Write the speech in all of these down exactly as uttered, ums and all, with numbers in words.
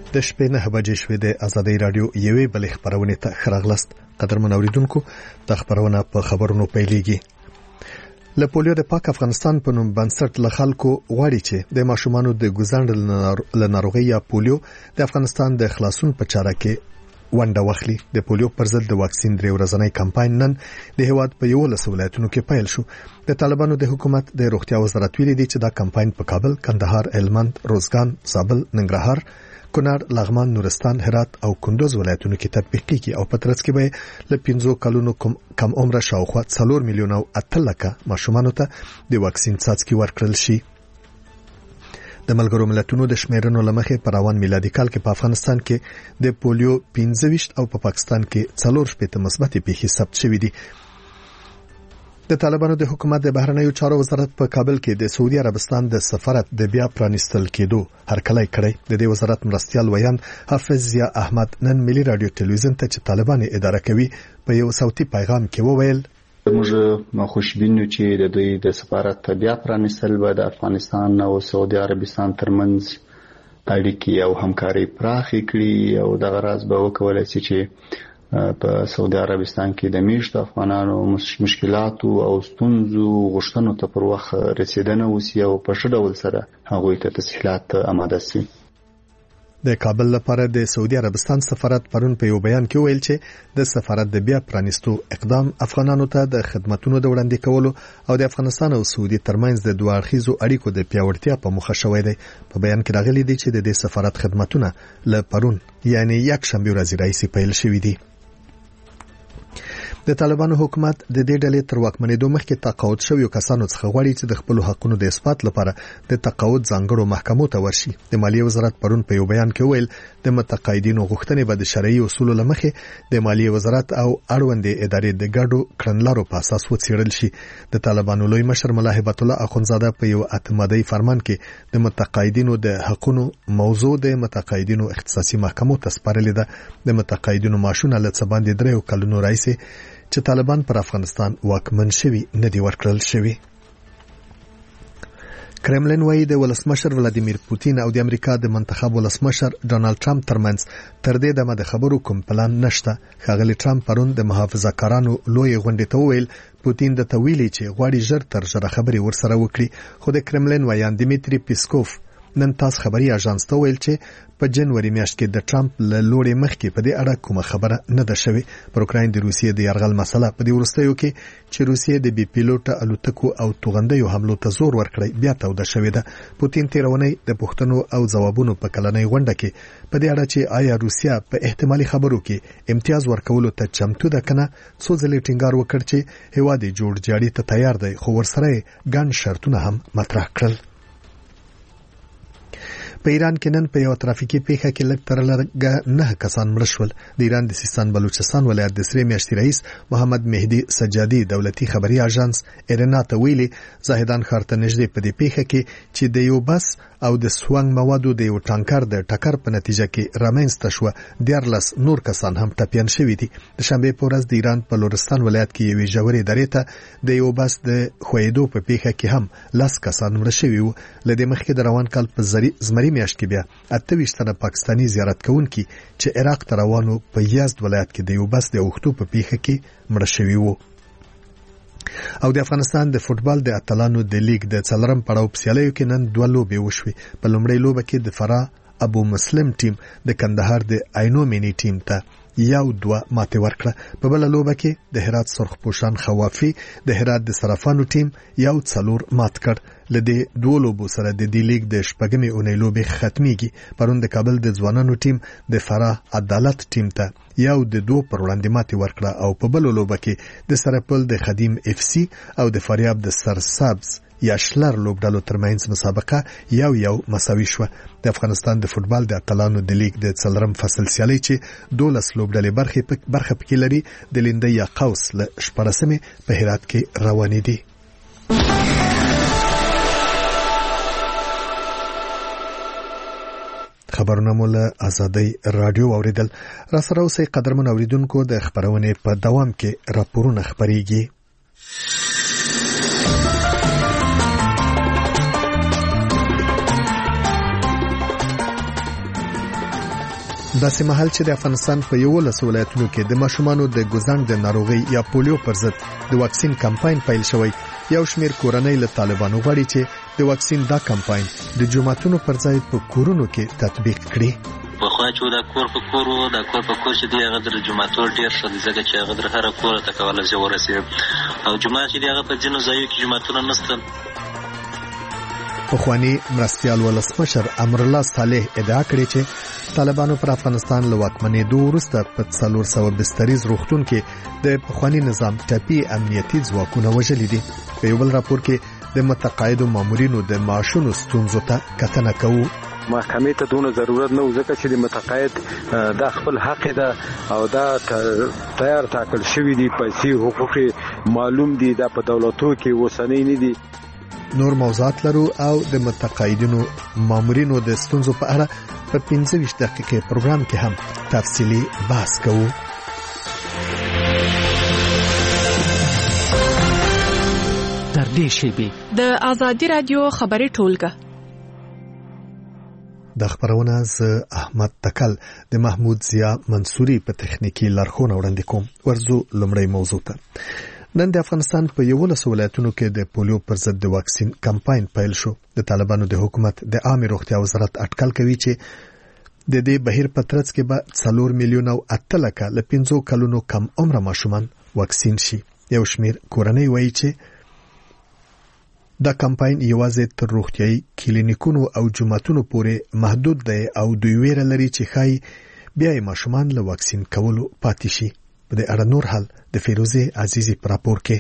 د شپې نه بجې شوې د آزادۍ رادیو یوې بلې خبرونه ته خراغلست. قدرمن اوریدونکو د خبرونه په خبرونو پیلېږي. له پولیو د پاک افغانستان په نوم بنسټ له خلکو غواړي چې د ماشومانو د ګوزند له ناروغۍ یا پولیو د افغانستان د خلاصون په چاره کې ونډه واخلي. د پولیو پر ضد د واکسین درې ورځنی کمپاین نن د هیواد په یو لس ولایتونو کې پیل شو. د طالبانو د حکومت د روغتیا وزارت ویلي دی چې دا کمپاین په کابل، کندهار، هلمند، روزګان، زابل، ننګرهار، کونړ، لغمان، نورستان، هرات او کندوز ولایتونو کې تطبیق کیږي او په ترڅ کې به له پنځو کلونو کم عمره شاوخوا څلور میلیونه او اته لکه ماشومانو ته د واکسین څاڅکي ورکړل شي. د ملګرو ملتونو د شمیرنو لمخې په روان میلادي کال کې په افغانستان کې د پولیو پنځه ویشت او په پا پاکستان کې څلور شپېته مثبتې پیښې ثبت شوې دي. د طالبانو د حکومت د بهرنیو چارو وزارت په کابل کې د سعودي عربستان د سفارت د بیا پرانیستل کېدو هرکلی کړی. د دې وزارت مرستیال ویان حافظ ضیا احمد نن ملي رادیو ټلویزیون ته چې طالبان اداره کوي په یو صوتي پیغام کې وویل: موږ خوشبینو چې د دوی د سفارت بیا پرانیستل به د افغانستان او سعودي عربستان ترمنځ اړیکې او همکاري پراخې کړي او دغه راز به وکولای شي چې په سعودي عربستان کې د میشتو افغانانو مشکلاتو او ستونزو غوښتنو ته پر وخت رسیدنه وشي او په ښه ډول سره هغوی ته تسهیلات آماده شي. د کابل لپاره د سعودي عربستان سفارت پرون په یو بیان کې ویل چې د سفارت د بیا پرانیستو اقدام افغانانو ته د خدماتو د وړاندې کولو او د افغانستان او سعودي ترمنځ د دوه اړخیزو اړیکو د پیاوړتیا په موخه شوی دی. په بیان کې راغلي دي چې د دې سفارت خدماتونه له پرون یعنی یک شنبه ورځ راځي پیل شوي دي. د طالبانو حکومت د دې ډلې تر واکمنېدو مخکې تقاعد شویو کسانو څخه غواړي چې د خپل حقوقو د اثبات لپاره د تقاعد ځانګړو محکمو ته ورشي. د مالیې وزارت پرون په یو بیان کې ویل د متقاعدینو غوښتنې به د شرعي اصولو لمخې د مالیې وزارت او اړوندې ادارې د ګډو کړنلارو په اساس وڅېړل شي. د طالبانو لوی مشر ملا هبت الله اخونزاده په یو اتمادي فرمان کې د متقاعدینو د حقوقو موضوع د متقاعدینو اختصاصي محکمو ته سپارلې ده. د متقاعدینو معاشونه له څه باندې درې کلونو راځي چې طالبان پر افغانستان واکمن شوي نه دی ورکړل شوي. کرملین وايي د ولسمشر ولادیمیر پوتین او د امریکا د منتخب ولسمشر ډانلډ ټرمپ ترمنځ تر دې دمه د خبرو کوم پلان نشته. ښاغلي ټرمپ پرون د محافظه‌کارانو لوی غونډې ته وویل پوتین د تویلي چې غواړي ژر تر ژره خبرې ورسره وکړي، خو د کرملین ویان دیمیتری پیسکوف نن تاس خبري اژانس ته ویل چې په جنوري میاشت کې د ټرمپ له لوري مخکې په دې اړه کومه خبره نه ده شوې. پر اوکراین د روسیې د یرغل مسله په دې وروستیو کې چې روسیې د بي پیلوټه الوتکو او توغندیو حملو ته زور ورکړی بیا توده شوې ده. پوتین تیرونی د پوښتنو او ځوابونو په کلنۍ غونډه کې په دې اړه چې آیا روسیا په احتمالي خبرو کې امتیاز ورکولو ته چمتو ده کنه څو ځلې ټینګار وکړ چې هیواد جوړ جاړي ته تیار دی، خو ورسره ګڼ شرطونه هم مطرح کړل. په ایران کې نن په یو ترافیکي پیښه کې لږ تر لږه نه کسان مړ شول. د ایران د سیستان بلوچستان ولایت د سری میاشتې رئیس محمد مهدي سجادي دولتي خبري اژانس ایرنا ته ویلي زاهدان ښار ته نږدې په دې پیښه کې چې د یو بس او د سوانګ موادو د یو ټانکر د ټکر په نتیجه کې رامنځته شوه دیارلس نور کسان هم ټپیان شوي دي. د شنبې په ورځ د ایران په لورستان ولایت کې یوې ژورې درې ته د یو بس د ښویېدو په پیښه کې هم لس کسان مړه شوي وو. له دې مخکې د روان کال په زمري میاشت کې بیا اته ویشت تنه پاکستاني زیارت کوونکي چې عراق ته روانو په یزد ولایت کې د یو بس د اوښتو په پیښه کې مړه شوي وو. او د افغانستان د فوتبال د اتلانو د لیګ د څلورم پړاو په سیالیو کې نن دوه لوبې وشوې. په لومړۍ لوبه کې د فراه ابو مسلم ټیم د کندهار د عینو مینی ټیم ته یو دوه ماته ورکړه. په بل لوبه کې د هرات سرخپوشان خوافي د هرات د صرافانو ټیم یو څلور مات کړ. لدې دوه لوبو سره د دې لیګ د شپږمې اونۍ لوبې ختميږي. پرون د کابل د ځوانانو ټیم د فراه عدالت ټیم ته یو د دوه پر وړاندې ماتې ورکړه او په بل لوبه کې د سرپل د خدیم اف سی او د فاریاب د سرسبز یا شلر لوبډالو ترمنځ مسابقه یو یو مساوي شوه. د افغانستان د فوتبال د اتلانو د لیګ د څلورم فصل سیالي چې دولس لوبډلې برخه برخه پکې لري د لیندۍ یا قوس له شپږمې په هرات کې روانې دي. خبرونه مو له آزادۍ رادیو اوریدل. را سره اوسئ قدرمن اوریدونکو، د خبرونې په دوام کې راپورونه خبريږي. داسې مهال چې د افغانستان په یولس ولایتونو کې د ماشومانو د ګوزڼ د ناروغي یا پولیو پر ضد د واکسین کمپاین پیل شوی، یو شمېر کورنۍ له طالبانو غواړي چې د واکسین دا کمپاین د جوماتونو پر ځای په کورونو کې تطبیق کړي. په خو چې دا کور په کور وو دا کور په کور چې دی هغه د جمعتور ډیر شو ځکه چې هغه د هر کور ته کولای شي ورسېږي او جمعه چې دی هغه په ځینو ځایو کې جمعتونه نشته. پخوانی مرستیال ولسمشر امرالله صالح ادعا کړې چې طالبانو پر افغانستان له واکمنېدو وروسته په څلور سوه بستریز روغتون کې د پخوانی نظام ټاپي امنیتي ځواکونه وژلي دي. په یو بل راپور کې د متقاعدو مامورینو د معاشونو ستونزو ته کتنه کوو. محکمې ته دونه ضرورت نه و ځکه چې د متقاعد دا خپل حق ده او دا تیار ټاکل شوی دی، پیسې حقوق معلوم دي، دا په دولتو کې وسنۍ نه دي. نور موضوعات لرو او د متقاعدینو مامورینو د ستونزو په اړه په پنځه ویشت دقیقې پروګرام کې هم تفصیلي بحث کوو. در دې شیبې د آزادي رادیو خبري ټولګه د خبرونه ز احمد تکل د محمود ضیا منصوري په تخنیکی لارښوونه وړاندې کوم. ورزو لمړی موضوع ته. نن د افغانستان په یولس ولایتونو کې د پولیو پر ضد د واکسین کمپاین پیل شو. د طالبانو د حکومت د عامه روغتیا وزارت اټکل کوي چې د دې بهیر په ترڅ کې به څلور میلیون او اته لکه له پنځو کلونو کم عمره ماشومان واکسین شي. یو شمیر کورنۍ وایي چې دا کمپاین یوازې تر روغتیايي کلینیکونو او جوماتونو پورې محدود دی او دوی ویره لري چې خای بیا ماشومان له واکسین کولو پاتې شي. په دې اړه نور حال د فیروزه عزیزی پر راپور کې.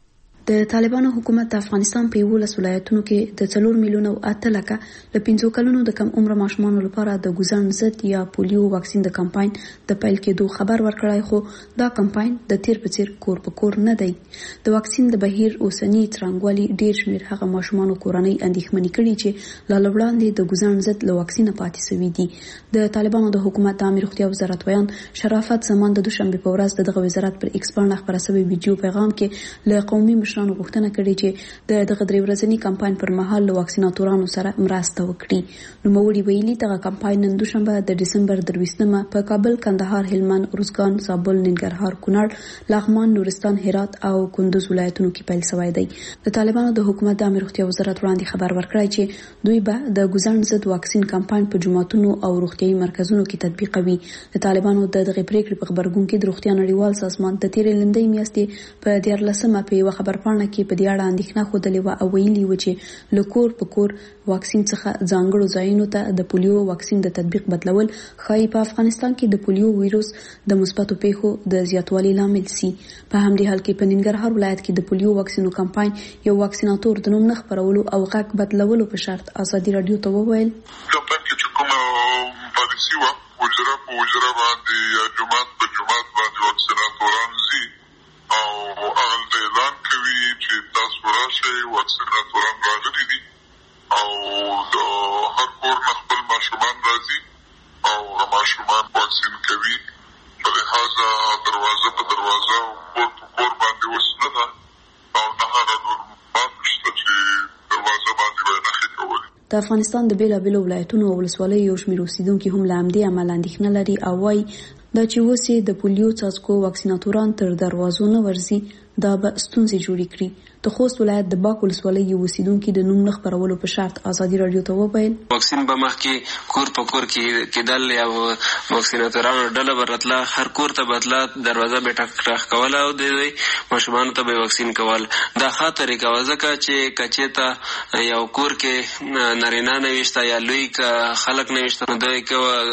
د طالبانو حکومت د افغانستان په یولس ولایتونو کې د څلور میلیون او اته لکه له پنځو کلونو د کم عمر ماشومانو لپاره د ګوزڼ ضد یا پولیو واکسین د کمپاین د پیل کېدو خبر ورکړای، خو دا کمپاین د تیر په څیر کور په کور نه دی. د واکسین د بهیر اوسنی څرنګوالي ډیر شمیر هغه ماشومانو کورنۍ اندېښمنې کړي چې لا لوړاندې د ګوزڼ ضد له واکسین پاتې شوي دي. د طالبانو د حکومت د عامه روغتیا وزارت ویان شرافت زمان د دوشنبه په ورځ دغه وزارت پر ایکس باندې خبره شوی ویډیو پیغام کې له قومي مشرانو غوښتنه کړې چې د دغه درې ورځنی کمپاین پر مهال له واکسیناتورانو سره مرسته وکړي. نو موړي ویلي دغه کمپاین نن دوشنبه د دسمبر درویشتمه په کابل، کندهار، هلمند، روزګان، زابل، ننګرهار، کونړ، لغمان، نورستان، هرات او کندوز ولایتونو کې پیل شوی دی. د طالبانو د حکومت د عامه روغتیا وزارت وړاندې خبر ورکړی چې دوی به د ګوزڼ ضد واکسین کمپاین په جوماتونو او روغتیايي مرکزونو کې تطبیقوي. د طالبانو د دغه پریکړې په خبرګون کې د روغتیا نړیوال سازمان د تیرې لندۍ میاشتې په دیارلسمه په یو خبرپاڼه کې په دې اړه اندېښنه خوده و او ویلي و چې لکور په کور واکسین څخه ځانګړو ځایونو ته د پولیو واکسین د تطبیق بدلول خای په افغانستان کې د پولیو وایروس د مثبتو پیښو د زیاتوالي لامل سي. په همدې حال کې په ننګرهار ولایت کې د پولیو واکسینو کمپاین یو واکسیناتور د نوم نه خبرولو او غږ بدلولو په شرط آزادي رادیو ته وویل کمپاین کې کومه پالیسي و وجره په وجره باندې یا جماعت په جماعت باندې واکسیناتوران زی او اغل د اعلان کوي چې تاسو راشئ واکسیناتوران راغلي دي او د هر کور نه خپل ماشومان راځي او ماشومان واکسین کوي. په لحاظه دروازه په دروازه او کور په کور باندې وسنه ده او نه هغه نورمات شته چې دروازه باندې به نښې کولې. د افغانستان د بیلابیلو ولایتونو او ولسوالیو یو شمېر اوسیدونکي هم له همدې امله اندېښنه لري او وایي دا چې اوس د پولیو څاڅکو واکسیناتوران تر دروازو نه ورځي دا به ستونزې جوړې کړي. د خوست ولایت د باک ولسوالۍ یو اوسیدونکي د نوم نه خپرولو په شرط آزادي رادیو ته وویل واکسین به مخکې کور په کور کې کېدل یا واکسیناتورانو ډله به راتله، هر کور ته به تله، دروازه به ټک ټک کوله او د دوی ماشومانو ته به واکسین کول. دا ښه طریقه وه ځکه چې که چېرته یو کور کې نارینه نه وي شته یا لوی که خلک نه وي شته نو دوی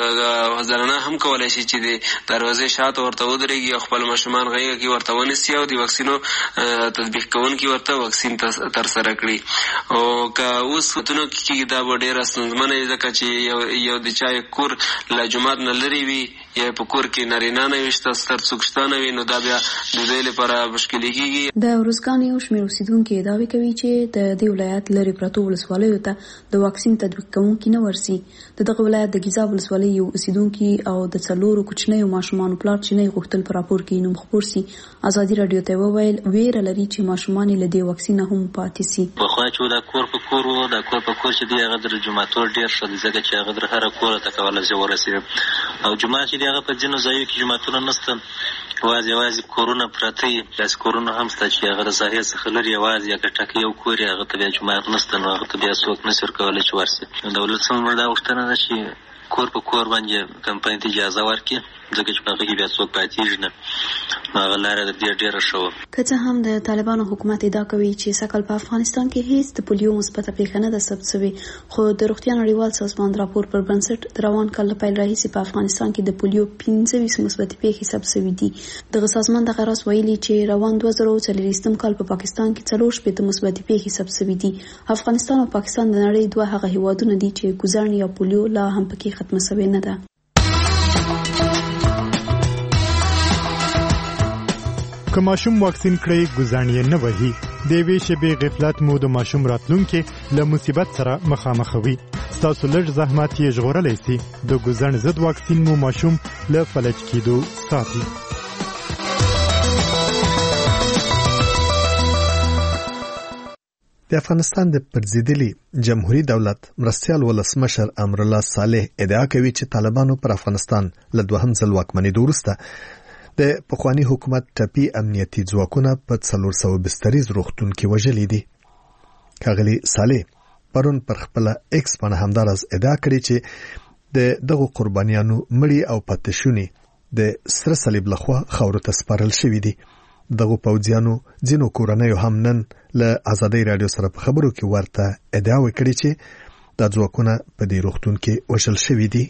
زنانه هم کولی شي چې د دروازې شاته ورته ودرېږي او خپل ماشومان غېږه کې ورته ونیسي او د واکسینو تطبیق کوونکي ورته واکسین ترسره کړي. او که اوس وختونو کې دا به ډېره ستونزمنه وي ځکه چې یو د چا کور له جومات نه لرې وي یا په کور کې نارینه نه وي شته ستر څوک شته نه وي نو دا بیا د دوی لپاره مشکلې کېږي. د روزګان یو شمېر اوسیدونکي ادعاوې کوي چې د دې ولایت لرې پرتو ولسوالیو ته د واکسین تطبیق کوونکي نه ورسي. د دغه ولایت د ګیزاب ولسوالۍ یو اوسیدونکي او د څلورو کوچنیو ماشومانو پلار چې نه غوښتل په راپور کې نوم خپور سي آزادي رادیو ته وویل ویره لري چې ماشومان له دې واکسین هم پاتې سي. په پخوا چې دا کور په کور و دا کور په کور چې دی هغه د جوماتور ډېر ښه دی ځکه چې هغه در هره کوره ته کولی شي ورسېږي او جومات چې دی هغه په ځینو ځایو کې جوماتونه نشته یوازې یوازې کورونه پراته وي داسې کورونه هم شته چې هغه د ساحې څخه لرې یوازې یا ګټکه یو کور یې هغه ته بیا جومات نشته نو هغه ته بیا څوک نشي ورکولی چې ورسي دولت څخه دا غوښتنه ده چې کور په کور باندې کمپاین ته اجازه ورکړي ځکه چې په هغه کې بیا څوک پاتېږي نه نو هغه لاره د دې ډېره ښه وه که څه هم د طالبانو حکومت ادعا کوي چې سږکال په افغانستان کې هیڅ د پولیو مثبته پیښه نه ده ثبت شوې خو د روغتیا نړیوال سازمان راپور پر بنسټ د روان کال له پیل راهیسې په افغانستان کې د پولیو پنځه ویشت مثبتې پیښې ثبت شوې دي دغه سازمان دغه راز ویلي چې روان دوه زره څلوېښتم کال په پاکستان کې څلور شپېته مثبتې پیښې ثبت شوې دي افغانستان او پاکستان د نړۍ دوه هغه هیوادونه دي چې ګوزڼ یا پولیو لا هم پکې ختمه شوې نه ده که ماشوم واکسین کړی ګزاڼ یې نه وهي د یوې شېبې غفلت مو د ماشوم راتلونکي له مصیبت سره مخامخوي ستاسو لږ زحمت یې ژغورلی سي د ګزاڼ ضد واکسین مو ماشوم له فلج کېدو ساتي د افغانستان د پرځېدلي جمهوریت دولت مرستیال ولسمشر امرالله صالح ادعا کوي چې طالبانو پر افغانستان له دوهم ځل واکمنېدو وروسته د پخوانی حکومت ټپي امنیتي ځواکونه په څلور سوه بستریز روغتون کې وژلي دي ښاغلي صالح پرون پر خپل ایکس باندې همداراز ادعا کړې چې د دغو قربانیانو مړي او پاتې د سره صلیب لخوا خاورو ته سپارل شوي دي دغه پوځیانو ځینو کورنیو هم نن له آزادۍ رادیو سره په خبرو کې ورته ادعا وکړي چې د ځواکونه په دې روغتون کې وژل شوي دي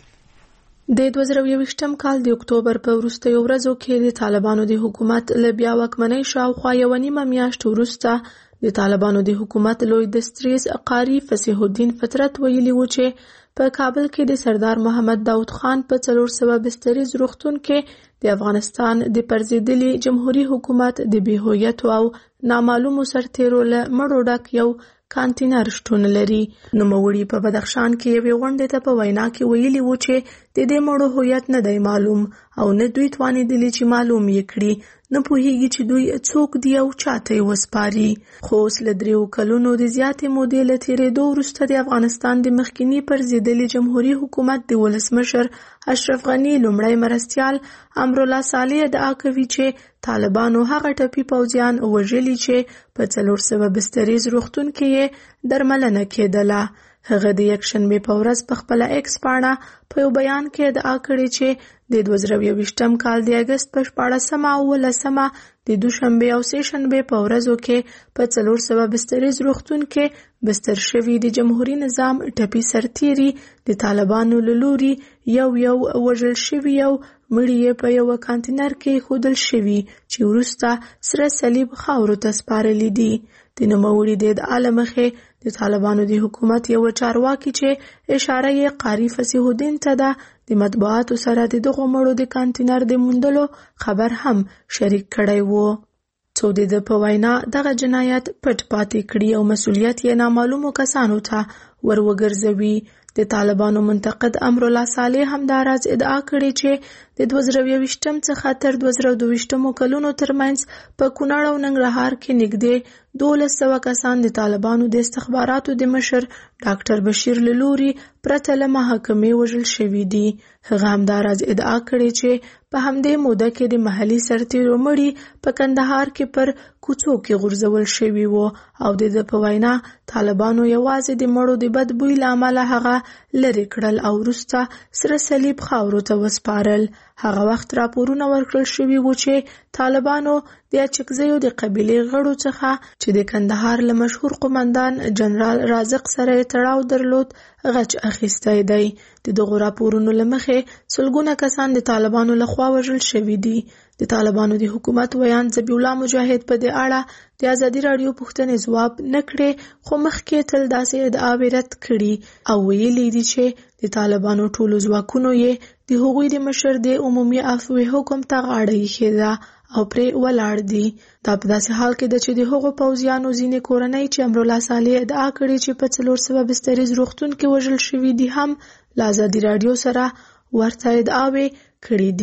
د دوه زره یوویشتم کال د اکتوبر په وروستیو ورځو کې د طالبانو د حکومت له بیا واکمنۍ شاوخوا یوه نیمه میاشت وروسته د طالبانو د حکومت لوی دستریز قاری فصیح الدین فطرت ویلي و چې په کابل کې د سردار محمد داود خان په څلور سوه بستریز روغتون کې د افغانستان د پرځېدلي جمهوریت حکومت د بې هویتو او نامعلومو سرتیرو له مړو ډک یو کانتینر شتون لري نوموړي په بدخشان کې یوې غونډې ته په وینا کې ویلي و چې د دې مړو هویت نه دی معلوم او نه دوی توانېدلي چې معلوم یې کړي نه پوهیږي چې دوی څوک دی او چاته یې وسپاري خو اوس له دریو کلونو د زیاتې مودې له تېرېدو وروسته د افغانستان د مخکیني پرځېدلي جمهوریت حکومت د ولسمشر اشرف غني لومړی مرستیال امرالله صالح ادعا کوي چې طالبانو هغه ټپي پوځیان وژلي چې په څلور سوه بستریز روغتون کې یې درملنه کېدله هغه د یکشنبې په ورځ په خپله ایکس پاڼه په یو بیان کې ادعا کړې چې د دوه زره یوویشتم کال د اګست په شپاړسمه او اوولسمه د دوشنبې او سې شنبې په ورځو کې په څلور سوه بستریز روغتون کې بستر شوي د جمهوریت نظام ټپي سرتیري د طالبانو له لوري یو یو وژل شوي او مړي یې په یوه کانتینر کې ایښودل شوي چې وروسته سره صلیب خاورو ته سپارلي دي د نوموړي د ادعا له مخې د طالبانو د حکومت یوه چارواکي چې اشاره یې قاری فصیح الدین ته ده د مطبوعاتو سره د دغو مړو د کانتینر د موندلو خبر هم شریک کړی و څو د ده په وینا دغه جنایت پټ پاتې کړي او مسؤلیت یې نامعلومو کسانو ته ور وګرځوي د طالبانو منتقد امرالله صالح همداراز ادعا کړې چې د دوه زره یوویشتم څخه تر دوه زره دوهویشتمو کلونو ترمنځ په کونړ او ننګرهار کې نږدې دولس سوه کسان د طالبانو د استخباراتو د مشر ډاکټر بشیر له لوري پرته له محاکمې وژل شوي دي هغه همداراز ادعا کړې چې په همدې موده کې د محلي سرتیرو مړي په کندهار کې پر کوڅو کې غورځول شوي وو او د ده په وینا طالبانو یوازې د مړو د بد بوی له امله هغه لرې کړل او وروسته سره صلیب خاورو ته وسپارل هغه وخت راپورونه ورکړل شوي وو چې طالبانو د اچکزیو د قبیلې غړو څخه چې د کندهار له مشهور قومندان جنرال رازق سره یې تړاو درلود غچ اخیستی دی د دغو راپورونو له مخې سلګونه کسان د طالبانو لخوا وژل شوي دي د طالبانو د حکومت ویان ذبیح الله مجاهد په دې اړه د ازادي راډیو پوښتنې ځواب نه کړې خو مخکې تل داسې ادعاوې رد کړي او ویلي دي چې د طالبانو ټولو ځواکونو یې د هغوی د مشر د عمومي عفوې حکم ته غاړه ایښې ده او پرې ولاړ دي دا په داسې حال کې ده چې د هغو پوځیانو ځینې کورنۍ چې امرالله صالح ادعا کړې چې په څلور سوه بستریز روغتون کې وژل شوي دي هم له ازادي راډیو سره ورته ادعاوې کړې دي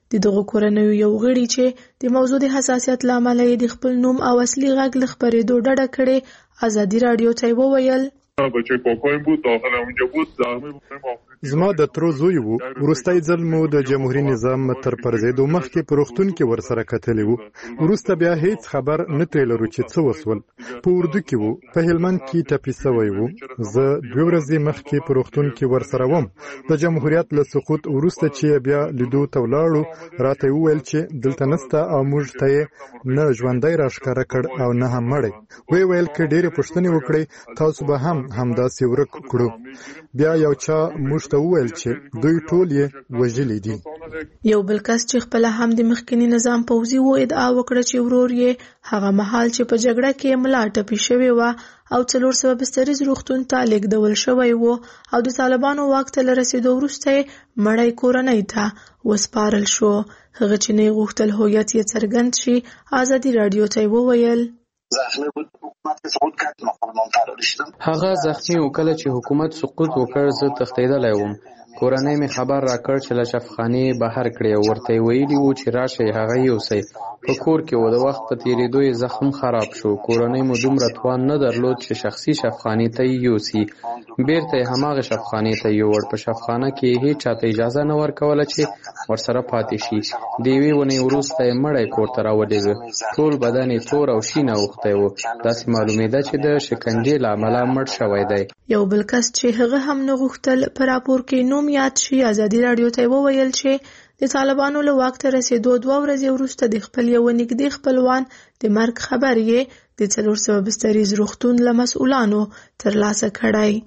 د دغه کورنیو یو غړي چې د موضوع د حساسیت لامل یې د خپل نوم او اصلي غږ له خپرېدو ډډه کړې ازادي رادیو ته وویل بچه کاکایم بود داخل اونجا بود زحمه زما د ترو زوی وو وروستۍ ځل مو د جمهوریت نظام تر پرځېدو مخکې په روغتون کې ورسره کتلی وو وروسته بیا هیڅ خبر نه ترې لرو چې څه وسول په اردو کې وو په هلمند کې ټپي سوی وو زه دوه ورځې مخکې په روغتون کې ورسره وم د جمهوریت له سقوط وروسته چې بیا لیدو ته ولاړو راته وویل چې دلته نسته او موږ ته یې نه ژوندی راښکاره کړ او نه هم مړی وی ویل که ډېرې پوښتنې وکړئ تاسو به هم همداسې ورک کړو بیا یو چا موږ ته وویل چې دوی ټول یې وژلي دي یو بل کس چې خپل هم د مخکنی نظام پوځي وو ادعا وکړه چې ورور یې هغه مهال چې په جګړه کې ملا ټپي شوی و او څلور سوه بستریز روغتون ته لیږدول شوی و او د طالبانو واک ته له رسېدو وروسته یې مړی کورنۍ ته وسپارل شو هغه چې نه غوښتل هویت یې څرګند شي ازادي رادیو ته وویل هغه زخمی وکړه چې حکومت سقوط وکړ زه تښتېدلی وم کورنۍ مې خبر راکړ چې له شفخانې بهر کړی او ورته ویلي وو چې راشئ هغه یوسئ په کور کې و د وخت په تېرېدو یې زخم خراب شو کورنۍ مو دومره توان نه درلود چې شخصي شفخانې ته یې یوسي بیرته یې هماغه شفخانې ته یووړ په شفخانه کې هیڅ چاته اجازه نه ورکوله چې ورسره پاتې شي د یوې ونې وروسته یې مړی کور ته راولېږه ټول بدن یې تور او شین اوښتی و داسې معلومېده چې د شکنجې له امله مړ شوی دی یو بل کس چې هغه هم نه غوښتل په راپور کې نوم یاد شي ازادي رادیو ته وویل چې د طالبانو له واک ته رسېدو دوه ورځې وروسته د خپل یو نږدې خپلوان د مرګ خبر یې د څلور سوه بستریز روغتون له مسؤلانو ترلاسه کړی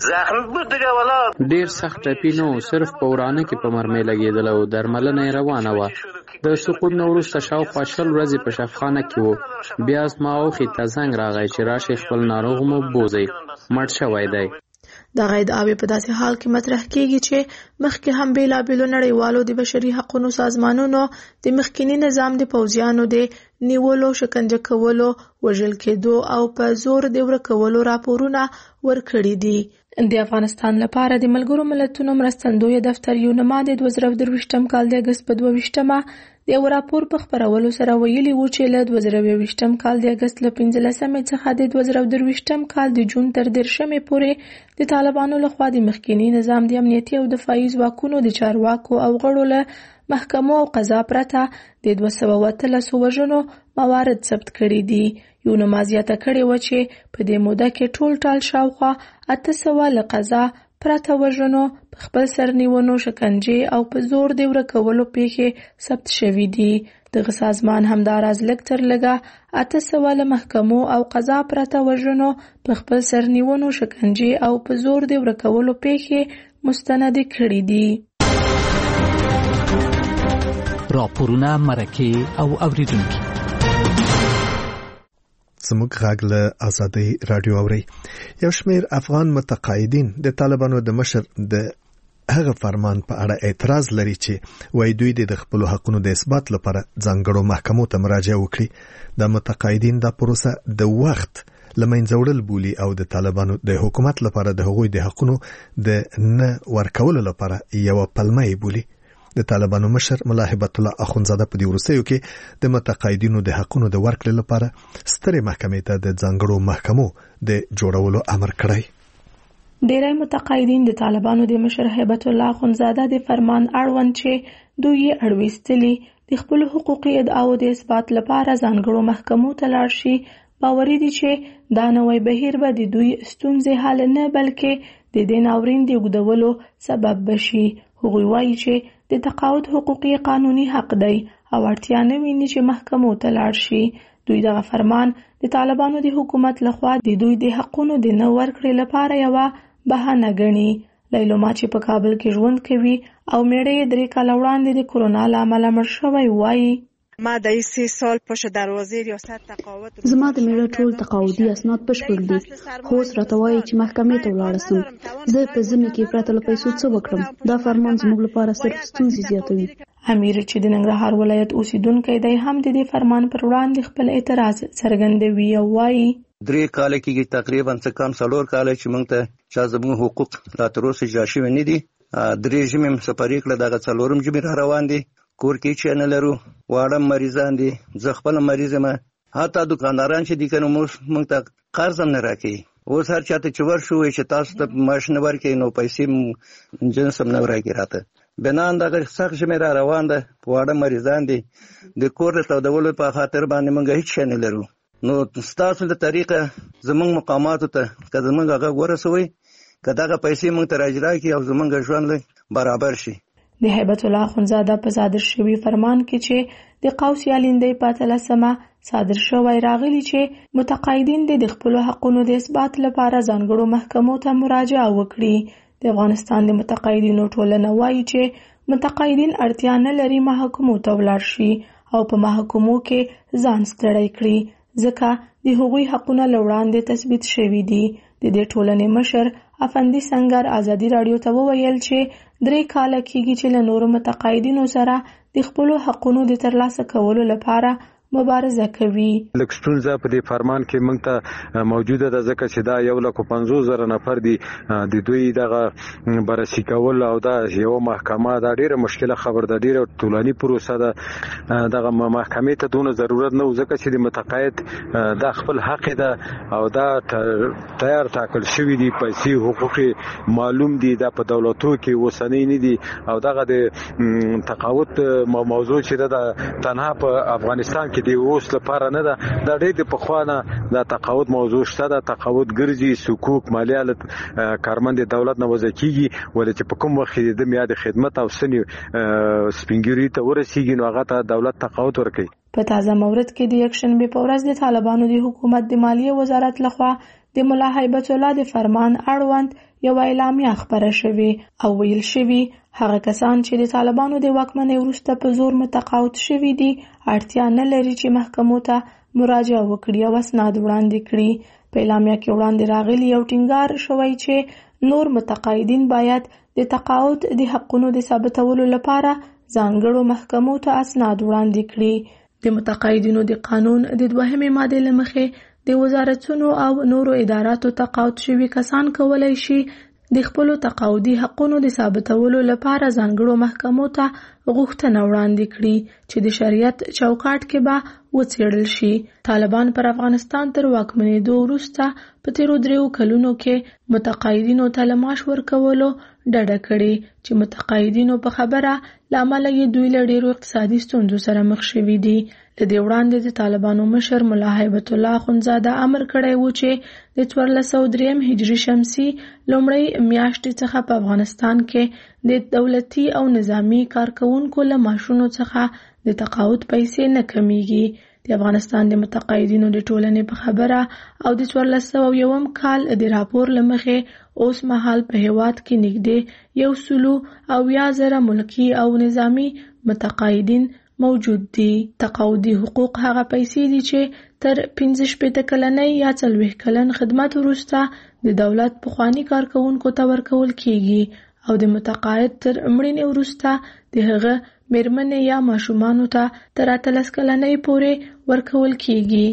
ډیر سخت ټپي نه و صرف په ورانه کې په مرمۍ لګېدله او درملنه یې روانه وه د سقوط نه وروسته شاوخوا شل ورځې په شفخانه کې و بیا زما اوښې ته زنګ راغی چې راشئ خپل ناروغ مو بوځئ مړ شوی دی دغه ادعاوې په داسې حال کې مطرح کیږي چې مخکې هم بېلابېلو نړیوالو د بشري حقونو سازمانونو د مخکني نظام د پوځیانو د نیولو شکنجه کولو وژل کېدو او په زور د ورکولو راپورونه ورکړي دي د افغانستان لپاره د ملګرو ملتونو مرستندوی دفتر یونما د دوه زره درویشتم کال د اګست په دوه ویشتمه د یو راپور په خپرولو سره ویلي وو چې له دوه زره یوویشتم کال د اګست له پنځلسمې څخه د دوه زره درویشتم کال د جون تر دېرشمې پورې د طالبانو لخوا د مخکني نظام د امنیتي او دفاعي ځواکونو د چارواکو او غړو له محکمو او قضا پرته د دوه سوه اتلسو وژنو موارد ثبت کړي دي یونما زیاته کړې وه چې په دې موده کې ټول ټال شاوخوا اته سوه له قضا پرته وژنو په خپل سرنیونو شکنجې او په زور د ورکولو پیښې ثبت شوي دي دغه سازمان همداراز لږ تر لږه اته سوه له محکمو او قضا پرته وژنو په خپل سرنیونو شکنجې او په زور د ورکولو پیښې مستند کړي دي راپورونه مرکه او اوریدونکي زموږ غږ له ازادي رادیو اوري یو شمېر افغان متقاعدین د طالبانو د مشر د هغه فرمان په اړه اعتراض لري چې وایي دوی د خپل حقوقو د اثبات لپاره ځانګړو محکمو ته مراجعه وکړي د متقاعدین د پروسه د وخت لمنځه وړل بولي او د طالبانو د حکومت لپاره د هغوی د حقوقو د نه ورکولو لپاره یو پلمه بولي د طالبانو مشر ملا هبت الله اخونزاده په دې وروستیو کې د متقاعدینو د حقوقو د ورکړې لپاره سترې محکمې ته د ځانګړو محکمو د جوړولو امر کړی ډیری متقاعدین د طالبانو د مشر هبت الله اخونزاده د فرمان اړوند چې دوی یې اړوستلي د خپل حقوقي ادعاو د اثبات لپاره ځانګړو محکمو ته لاړ شي باوري دي چې دا نوی بهیر به د دوی ستونزې حل نه بلکې د دې ناورین د اوږدولو سبب بشي هغوی وایي چې د تقاعد حقوقي قانوني حق دی او اړتیا نه ویني چې محکمو ته لاړ شي دوی دغه فرمان د طالبانو د حکومت لخوا د دوی د حقونو د نه ورکړې لپاره یوه بهانه ګڼي لیلوما چې په کابل کې ژوند کوي او میړه یې درې کاله وړاندې د کرونا له امله مړ شوی وایي ما د سه سال پشت دروازه ریاست تقاعد زما د میړه ټول تقاعدي اسناد بشپړ دي خو اوس راته وایي چې محکمې ته ولاړ شم زه په ذمه کې پرته له پیسو څه وکړم دا فرمان زموږ لپاره صرف ستونزې زیاتوي امیر چې د ننګرهار ولایت اوسیدونکی دی هم د دې فرمان پر وړاندې خپل اعتراض څرګندوي او وایي درې کال کې تقریبا څه کم څلور کال چې موږ ته چې زموږ حقوق لا تر اوسه اجرا شوي نه دي درې ژمې سپارې کړه دغه څلورم ژمې را روان دي کور کې چې نه لرو واړه مریضان دي زه خپل مریض یم حتی دکانداران چې دي کنه موږ ته قرض هم نه راکوي اوس هر چاته چې ورشو چې تاسو ته معاش نه ورکوي نو پیسې جنس هم نه راکوي راته بنان دغه سخت ژمې را روان ده واړه مریضان دي د کور د تودولو په خاطر باندې موږ هیڅ شی نه لرو نو ستاسو له طریقه زموږ مقاماتو ته که زموږ هغه ورسوي که دغه پیسې موږ ته راجرا کړي او زموږ ژوند برابر شي. د هیبت الله اخندزاده په صادر شوي فرمان کې چې د قوس یالندې په اتلسمه صادر شوی راغلی چې متقاعدین د خپل حقونو د اثبات لپاره ځانګړو محکمو ته مراجعه وکړي. د افغانستان د متقاعدینو ټولنه وایي چې متقاعدین اړتیا نه لري محکمو ته ولاړ شي او په محکمو کې ځان ستړی کړي ځکه د هغوی حقونه له وړاندې تثبیت شوي دي. د دې ټولنې مشر افندي سنگر ازادي رادیو ته وویل چې درې کاله کېږي چې له نورو متقاعدینو سره د خپلو حقونو د ترلاسه کولو لپاره مبارزه کوي. لکه ستونزه په دې فرمان کې موږ ته موجوده ده ځکه چې دا یو لک پنځوس زره نفر دي د دوی دغه بررسي کول او دا یو محکمه دا ډیره مشکله خبر ده ډیره طولاني پروسه ده دغه محکمې ته دونه ضرورت نه ځکه چې د متقاعد دا خپل حق ده او دا تیار ټاکل شوی دي پیسې حقوق معلوم دي دا په دولتو کې وسنۍ نه دي او دغه د تقاعد موضوع چې ده تنها په افغانستان کې دی اوس لپاره نه ده دا ډېر په خوانه دا تقاعد موضوع شته دا تقاعد ګرځي سکوک مالیات کارمند دولت نه وځي کیږي ولې چې په کوم وخت د میاد خدمت او سنی سپینګری ته ورسیږي نو هغه ته دولت تقاعد ورکوي. په تازه مورد کې د یکشنبه په ورځ د طالبانو د حکومت د مالیه وزارت لخوا د ملا هیبت الله د فرمان اړوند یو اعلامیه خبره شوې او ویل شوې هغه کسان چې د طالبانو د واکمنۍ وروسته په زور متقاعد شوي دي اړتیا نه لري چې محکمو ته مراجعه وکړي او اسناد وړاندې کړي. په اعلامیه کې وړاندې راغلی یو ټینګار شوی چې نور متقاعدین باید د تقاعد د حقونو د ثابتولو لپاره ځانګړو محکمو ته اسناد وړاندې کړي. د متقاعدینو د قانون د دوهمې مادې له مخې د وزارتونو او نورو اداراتو تقاعد شوي کسان کولای شي د خپلو تقاعدي حقونو د ثابتولو لپاره ځانګړو محکمو ته غوښتنه وړاندې کړي چې د شریعت چوکاټ کې به وڅېړل شي. طالبان پر افغانستان تر واکمنېدو وروسته په تیرو دریو کلونو کې متقاعدینو ته له معاش ورکولو ډډه کړې چې متقاعدینو په خبره له امله یې دوی له ډېرو اقتصادي ستونزو سره مخ شوي دي. له دې وړاندې د طالبانو مشر ملا هیبت الله اخندزاده امر کړی و چې د څوارلس سوه دریم هجري شمسي لومړۍ میاشتې څخه په افغانستان کې د دولتي او نظامي کارکوونکو له معاشونو څخه د تقاعد پیسې نه کمیږي. د افغانستان د متقاعدینو د ټولنې په خبره او د څوارلس سوه یوم کال د راپور له مخې اوس مهال په هیواد کې نږدې یو سلو او یا زره ملکي او نظامي متقاعدین موجود دي. تقاعدي حقوق هغه پیسې دي چې تر پنځه شپېته کلنۍ یا څلوېښت کلن خدمت وروسته د دولت پخواني کارکوونکو ته ورکول کیږي او د متقاعد تر مړینې وروسته د هغه میرمنې یا ماشومانو ته تر اتلس کلنۍ پورې ورکول کیږي.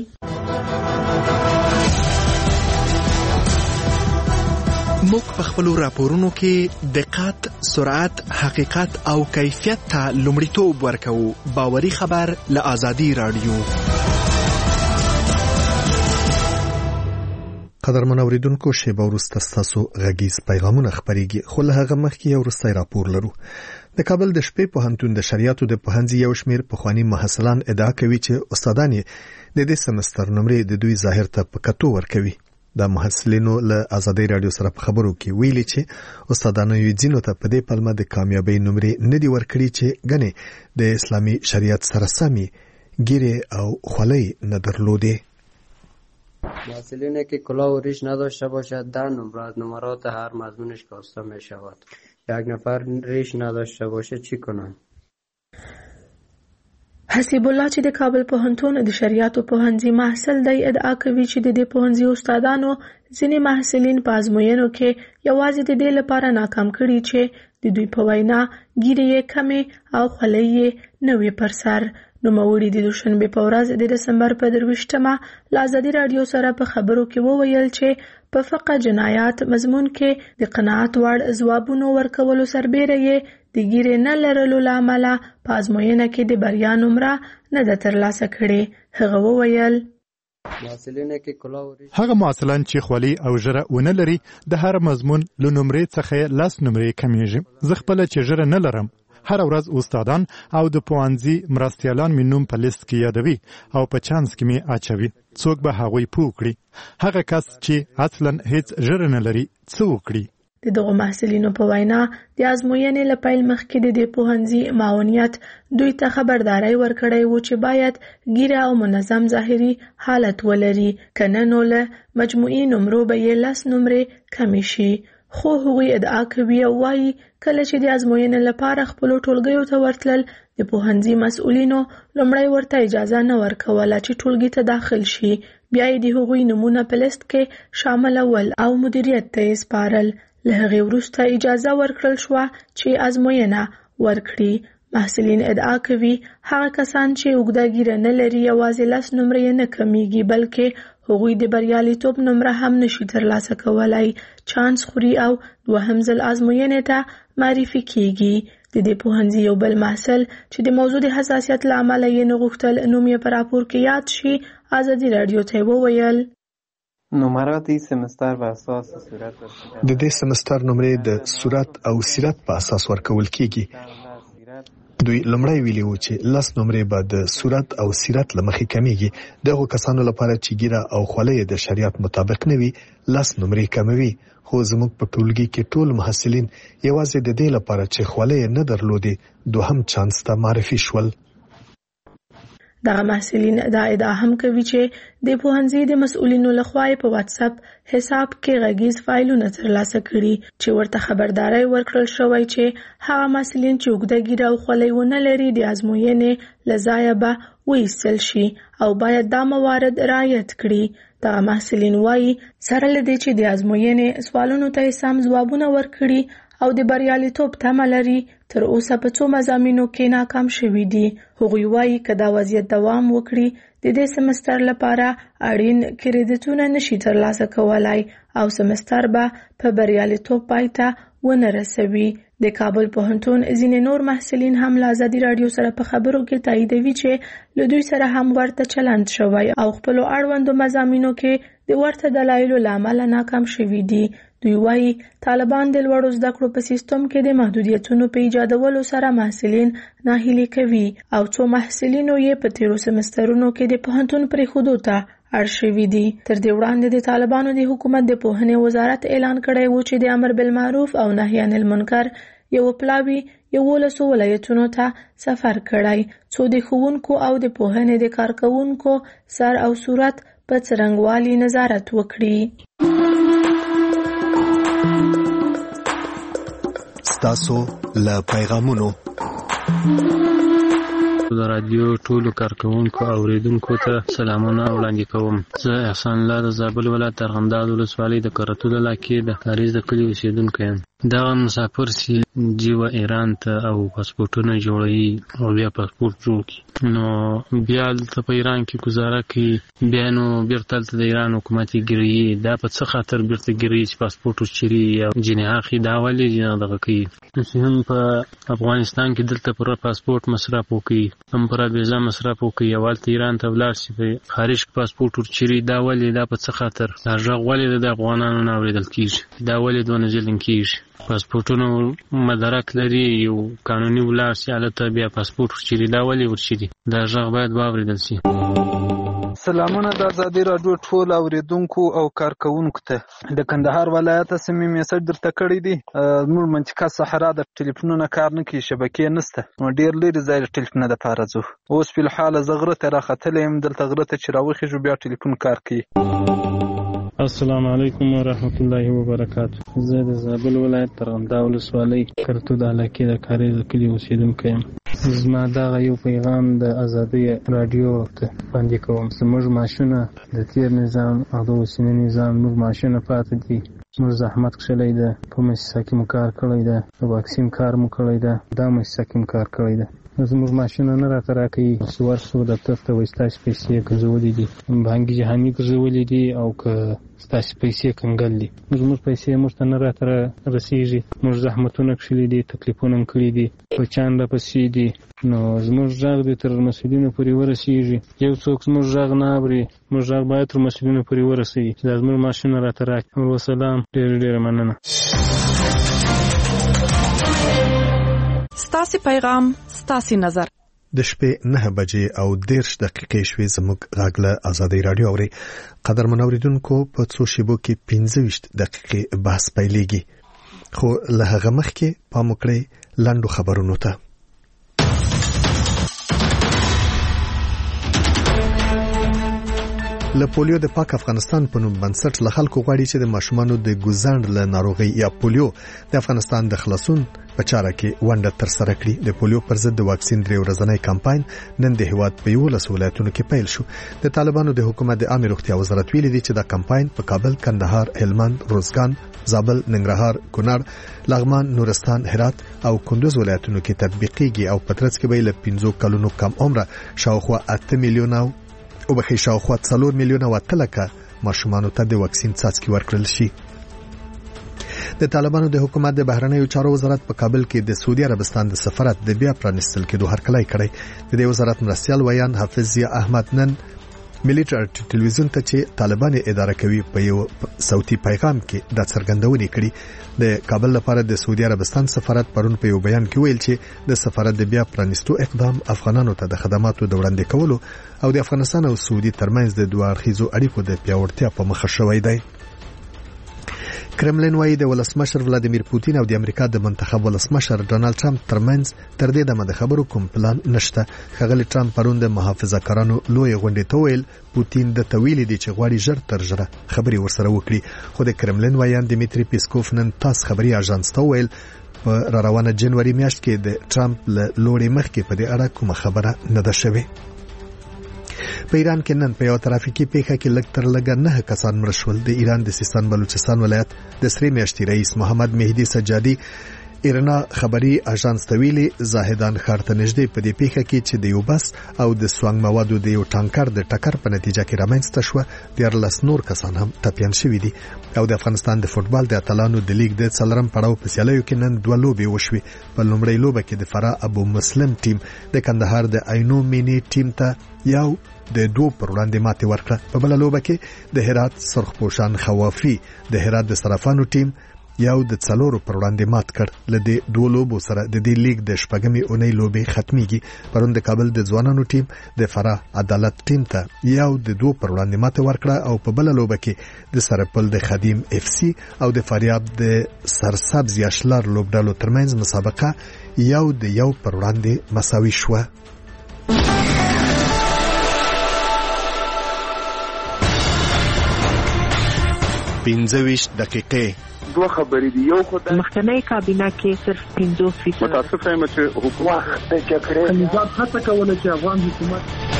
موږ په خپلو راپورونو کې دقت، سرعت، حقیقت او کیفیت ته لومړیتوب ورکوو. باوري خبر له آزادي رادیو. قدرمن اوریدونکو شیبه وروسته ستاسو غږیز پیغامونه خپریږي خو له هغه مخکې یو وروستی راپور لرو. د کابل د شپې پوهنتون د شریعتو د پوهنځي یو شمېر پخواني محصلان ادعا کوي چې استادان یې د دې سمستر نمرې د دوی ظاهر ته په کتو ورکوي. د محصلینو له آزادي رادیو سره په خبرو کې ویلي چې استادانو یې ځینو ته په دې پلمه د کامیابی نمرې نه دي ورکړي چې ګنې د اسلامي شریعت سره سمي ګیره او خولۍ نه درلوده. محصلین که کلاه و ریش نداشته باشد در نمرات نمرات هر مضمونش کاسته می شود. یک نفر ریش نداشته باشه چی کنن؟ حسیب الله چې د کابل پوهنتون د شریعتو پوهنځي محصل دی ادعا کوي چې د دې پوهنځي استادانو ځینې محصلین په ازموینو کې یوازې د دې لپاره ناکام کړي چې د دوی په وینا ګیرې یې کمې او خولۍ یې نه وي پر سر. نوموړي د دوشنبې په ورځ د دسمبر په درویشتمه له آزادي رادیو سره په خبرو کې وویل چې په فقه جنایات مضمون کې د قناعت وړ ځوابونو ورکولو سربیره یې د ګیرې نه لرلو له امله په ازموینه کې د بریا نمره نه ده ترلاسه کړې. هغه وویل هغه محصلان چې خولي او ژره ونه لري د هر مضمون له نمرې څخه لس نمرې کمیږي. زه خپله چې ژره نه لرم هر ورځ استادان او د پوهنځي مرستیالان مې نوم په لیست کې یادوي او په چانس کې مې اچوي. څوک به هغوی پوه کړي. هغه کس چې اصلا هیڅ ژره نه لري څه وکړي؟ د دغو محصلینو په وینا د ازموینې له پیل مخکې د دې پوهنځي معاونیت دوی ته خبرداری ورکړی و چې باید ګیره او منظم ظاهري حالت ولري، کنه نو له مجموعي نمرو به یې لس نمرې کمې شي. خو هغوی ادعا کوي او وایي کله چې د ازموینې لپاره خپلو ټولګیو ته ورتلل د پوهنځي مسؤلینو لومړی ورته اجازه نه ورکوله چې ټولګي ته داخل شي، بیا یې د هغوی نومونه په لیست کې شاملول او مدیریت ته یې سپارل. له هغې وروسته اجازه ورکړل شوه چې ازموینه ورکړي. محصلین ادعا کوي هغه کسان چې اوږده ګیره نه لري یوازې لس نمرې نه کمیږي بلکې هغوی د بریالیتوب نمره هم نشي ترلاسه کولای. چانس خوري او دوهم ځل ازموینې ته معرفي کیږي. د دې پوهنځي یو بل محصل چې د موضوع د حساسیت له امله یې نه غوښتل نوم یې په راپور کې یاد شي ازادي راډیو ته وویل نمرات این سمستر به اساس صورت د دې سمستر نمرې د صورت او سیرت په اساس ورکول کیږي. دوی لمړی ویلي وو چې لس نمرې به د صورت او سیرت له مخې کمیږي. دغو کسانو لپاره چې ګیره او خولۍ د شریعت مطابق نه وي لس نمرې کموي. خو زموږ په ټولګي کې ټول محصلین یوازې د دې لپاره چې خولۍ نه درلودې دوهم چانس ته معرفي شول. دغه محصلین دا ادعا هم کوي چې د پوهنځي د مسؤلینو لخوا په واتس اپ حساب کې غږیز فایلونه ترلاسه کړي چې ورته خبرداری ورکړل شوی چې هغه محصلین چې اوږده ګیره او خولۍ ونه لري د ازموینې له ځایه به وایستل شي او باید دا موارد رعایت کړي. دغه محصلین وایي سره له دې چې د ازموینې سوالونو ته یې سم ځوابونه ورکړي او د بریالیتوب تمه لري تر اوسه په څو مضامینو کې ناکام شوي دي. هغوی وایي که دا وضعیت دوام وکړي د دې سمستر لپاره اړین کریډیټونه نشي ترلاسه کولای او سمستر به په بریالیتوب پای ته ونه رسوي. د کابل پوهنتون ځینې نور محصلین هم له ازادي راډیو سره په خبرو کې تاییدوي چې له دوی سره هم ورته چلند شوی او خپلو اړوندو مضامینو کې د ورته دلایلو له امله ناکام شوي دي. دوی وایي طالبان د لوړو زده کړو په سیستم کې د محدودیتونو په ایجادولو سره محصلین ناهیلي کوي او څو محصلینو یې په تیرو سمسترونو کې د پوهنتون پرېښودو ته اړ شوي دي. تر دې وړاندې د طالبانو د حکومت د پوهنې وزارت اعلان کړی و چې د امر بالمعروف او نهي عن المنکر یو پلاوی یولسو ولایتونو ته سفر کړی څو د ښوونکو او د پوهنې د کارکوونکو سر او صورت په څرنګوالي نظارت وکړي. ستاسو له پیغامونو د رادیو ټولو کارکوونکو او اوریدونکو ته سلامونه وړاندې کوم. زه احسان الله د زابل ولایت ارغنداب ولسوالۍ د کرتو علاقې د کاریز د کلي اوسیدونکی یم. دغه مسافر چې جیوه ایران ته او پاسپورټونه جوړوي او بیا پاسپورټ جوړ کړي نو بیا دلته په ایران کې ګزاره کوي بیا نو بیرته هلته د ایران حکومت یې ګیروي. دا په څه خاطر بیرته ګیروي چې پاسپورټ وچیري یا جنې اخلي دا ولې دغه کوي چې هم په افغانستان کې دلته پر پاسپورټ مصرف وکړي هم پر ویزا مصرف وکړي او هلته ایران ته ولاړ شي په خارج کې پاسپورټ ورچیري دا ولې دا په څه خاطر دا غږ ولې د افغانانو نه اورېدل کېږي دا ولې دونه ظلم کېږي. پاسپورټونو مدرک لري یو قانوني ولاړ شي هلته بیا پاسپورټ ورچیري دا ولې ورچیري دا غږ باید واورېدل شي. سلامونه د ازادي راډیو ټول اوریدونکو او کارکوونکو ته د کندهار ولایت سیمې میسج درته کړی دی. زموږ منطقه صحرا د ټلیفونونو کار نه کوي شبکې نشته نو ډېر لرې ځای د ټلیفون دپاره ځو. اوس فلحال زه غره ته راختلی یم دلته غره ته چې راوخېږو بیا ټلیفون کار کوي. السلام علیکم ورحمت الله وبرکاته. زه د زابل ولایت ارغنداب ولسوالۍ کرتو د علاقې د کاریز د کلي اوسیدونکی یم. زما دغه یو پیغام د ازادي راډیو ته وړاندې کوم. زموږ معاشونه د تیر نظام او د اوسني نظام موږ معاشونه پاتې دي. موږ زحمت کښلی ده په مؤسسه کې مو کار کړی ده د واکسین کار مو کړی ده دا مؤسسه کې مو کار کړی ده زموږ معاشونه نه راته راکوي. ورسو دفتر ته وایي ستاسې پیسې ګرځولي دي بانکي جهاني ګرځولي دي او که ستاسې پیسې کنګل دي. زموږ پیسې موږ ته نه راته رسېږي. موږ زحمتونه کښلي دي، تکلیفونه م کړي دي، بچیان راپسې دي. نو زموږ غږ دې تر مسؤلینو پورې ورسېږي. یو څوک زموږ غږ نه اوري، موږ غږ باید تر مسؤلینو پورې ورسېږي چې دا زموږ معاشونه راته راکړي. وسلام. ډېره ډېره مننه. ستاسې پیغام ستاسې نظر. د شپې نه بجې او دېرش دقیقې شوې. زموږ غږ له ازادۍ راډیو اورئ. قدرمن اورېدونکو، په څو شېبو کې پنځه ویشت دقیقې بحث پیلېږي، خو له هغه مخکې پام وکړئ لنډو خبرونو ته. له پولیو د پاک افغانستان په نوم بنسټ له خلکو غواړي چې د ماشومانو د ګوزاند له ناروغي یا پولیو د افغانستان د خلاصون په چاره کې ونډه تر سره کړي. د پولیو پر ضد د واکسین درې ورځنی کمپاین نن د هیواد په یولس ولایتونو کې پیل شو. د طالبانو د حکومت د عامه روغتیا وزارت ویلي دی چې دا کمپاین په کابل، کندهار، هلمند، روزګان، زابل، ننګرهار، کونړ، لغمان، نورستان، هرات او کندوز ولایتونو کې تطبیقیږي او په ترڅ کې به له پنځو کلونو کم عمره شاوخوا اته میلیونه او بخښي شاوخوا څلور میلیونه وتلکه ماشومانو ته د واکسین څاڅکي ورکړل شي. د طالبانو د حکومت د بهرنیو چارو وزارت په کابل کې د سعودي عربستان د سفارت د بیا پرانیستل کېدو هرکلی کړی. د دې وزارت مرستیال ویان حافظ ضیا احمد نن ملي ټلویزیون ته چې طالبان اداره کوي په یو صوتي پیغام کې د څرګندونې کړي. د کابل لپاره د سعودي عربستان سفارت پرون په یو بیان کې ویل چې د سفارت د بیا پرانیستو اقدام افغانانو ته د خدماتو د وړاندې کولو او د افغانستان او سعودي ترمنځ د دوه اړخیزو اړیکو د پیاوړتیا په مخه شوی دی. کرملین وايي د ولسمشر ولادیمیر پوتین او د امریکا د منتخب ولسمشر ډونالد ټرمپ ترمنځ تر دې دمه د خبرو کوم پلان نشته. ښاغلی ټرمپ پرون د محافظه‌کارانو لوی غونډې ته ویل پوتین د تویل دي چې غواړي ژر تر ژره خبري ورسره وکړي. خو د کرملین وایان دمیتری پیسکوف نن تاس خبري اژانس ته ویل په روانه جنوري میاشت کې د ټرمپ له لوړې مخکې په دې اړه کومه خبره نه ده شوې. په ایران کې نن په یو ترافیکي پیښه کې لږ تر لږه نه کسان مړه شول. د ایران د سیستان بلوچستان ولایت د سری میاشتې رئیس محمد مهدي سجادي ایرنا خبري اژانس ته ویلي زاهدان ښار ته نږدې په دې پیښه کې چې د یو بس او د سوانګ موادو د یو ټانکر د ټکر په نتیجه کې رامنځته شوه. دیارلس نور کسان هم ټپیان شوي دي. او د افغانستان د فوټبال د اتلانو د لیګ د څلورم پړاو په سیالیو کې نن دوه لوبې وشوې. په لومړۍ لوبه کې د فرا ابو مسلم ټیم د کندهار د عینو مینی ټیم ته یو د دوه پر وړاندې ماتې ورکړه. په بل لوبه کې د هرات سرخپوشان خوافي د هرات د صرافانو ټیم یو د څلورو پر وړاندې مات کړ. له دې دوه لوبو سره د دې لیګ د شپږمې اونۍ لوبې ختميږي. پرون د کابل د ځوانانو ټیم د فرا عدالت ټیم ته یو د دوه پر وړاندې مات ورکړه او په بل لوبه کې د سرپل د خدیم اف سي او د فاریاب د سرسبز یاشلار لوبډالو ترمنځ مسابقه یو د یو پر وړاندې مساوي شوه. پنځه ویشت دقیقې دوه خبرې دي. یو خو د مخکنی کابینه کې صرف پنځوس فیصد متاسفه یم چې حکومت د جګړې نظام هڅه کوله چې افغان حکومت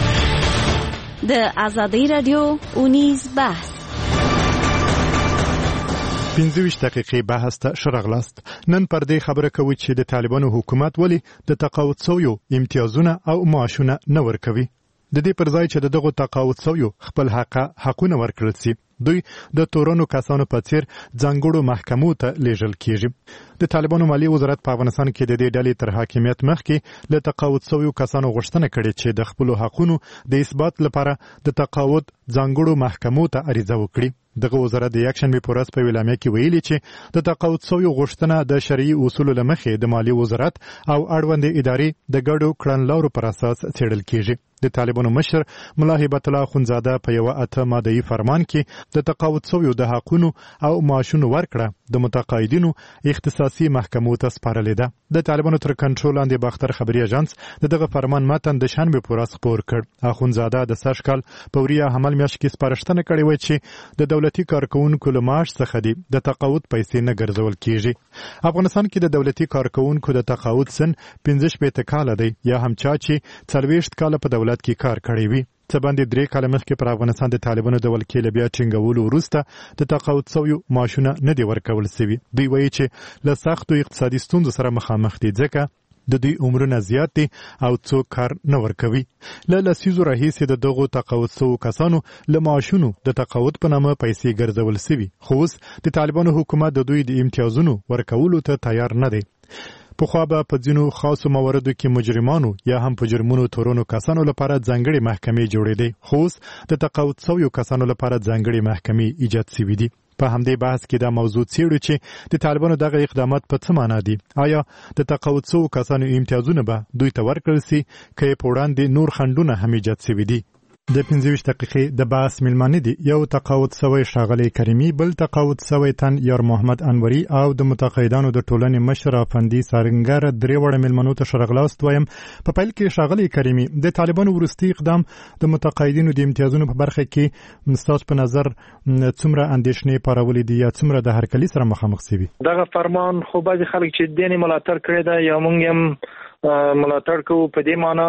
د ازادۍ رادیو اونیز بحث پنځه ویشت دقیقې بحث ته شرغلاست. نن پر دې خبره کوي چې د طالبانو حکومت ولی د تقاعد شویو امتیازونه او معاشونه نه ورکوي. د دې پر ځای چې دغه تقاعد شویو خپل حق حقونه ورکړل شي، دوی د تورونو کسانو په څیر ځانګړو محکمو ته لیږل کیږي. د طالبانو مالی وزارت په افغانستان کې د دې ډلې تر حاکمیت مخکې له تقاعد شویو کسانو غوښتنه کړې چې د خپل حقونو د اثبات لپاره د تقاعد ځانګړو محکمو ته عریضه وکړي. دغه وزارت د یکشنبه په ورځ په اعلامیه کې ویلي چې د تقاعد شویو غوښتنه د شرعي اصولو له مخې د مالی وزارت او اړوند ادارې د ګډو کړنلارو پر اساس څېړل کیږي. د طالبانو مشر ملا هیبت الله خونزاده په یو اته ماده‌ای فرمان کې د تقاعد شویو د حقونو او معاشونو ورکړه د متقاعدینو اختصاصي محکمو ته سپارلې ده. د طالبانو تر کنټرول لاندې باختر خبري اژانس دغه فرمان متن د شنبه په ورځ خپور کړ. اخونزاده د سږ کال په وریه حمل میاشت کې سپارښتنه کړې و چې د دولتي کارکونکو له معاش څخه دی د تقاعد پیسې نه ګرځول کیږي. افغانستان کې د دولتي کارکونکو د تقاعد سن پنځه شپېته کاله دی، یا هم چا چې څلوېښت کاله په دولت کې کار کړی وي. څه باندې درې کاله مخکې پر افغانستان د طالبانو د ولکې له بیا ټینګولو وروسته د تقاعد شویو معاشونه نه دي ورکول شوي. دوی وایي چې له سختو اقتصادي ستونزو سره مخامخ دي، ځکه د دوی عمرونه زیات دي او څوک کار نه ورکوي. له لسیزو راهیسې د دغو تقاعد شوو کسانو له معاشونو د تقاعد په نامه پیسې ګرځول سوي، خو اوس د طالبانو حکومت د دوی د امتیازونو ورکولو ته تیار نه دی. پخوا به په ځینو خاصو مواردو کې مجرمانو یا هم په جرمونو تورنو کسانو لپاره ځانګړې محکمې جوړېدې، خو اوس د تقاعد شویو کسانو لپاره ځانګړې محکمې ایجاد سوي دي. په همدې بحث کې دا موضوع څېړو چې د طالبانو دغه اقدامات په څه معنا دي. آیا د تقاعد شوو کسانو امتیازونه به دوی ته ورکړل سي که یې په وړاندې نور خنډونه هم ایجاد سوي دي؟ د پنځه ویشت دقیقې د بحث میلمانه دي یو تقاعد شوی ښاغلی کریمي، بل تقاعد شوی تن یار محمد انوري او د متقاعدانو د ټولنې مشر افندي سارنګر. درې وړه میلمنو ته ښه راغلاست وایم. په پیل کې ښاغلی کریمي، د طالبانو وروستي اقدام د متقاعدینو د امتیازونو په برخه کې ستاسو په نظر څومره اندېښنې پارولې دي یا څومره د هرکلي سره مخامخ سوي؟ دغه فرمان خو بعضې خلک چې دین ملاتړ کړی ده یا موږ هم ملاتړ کوو په دې معنا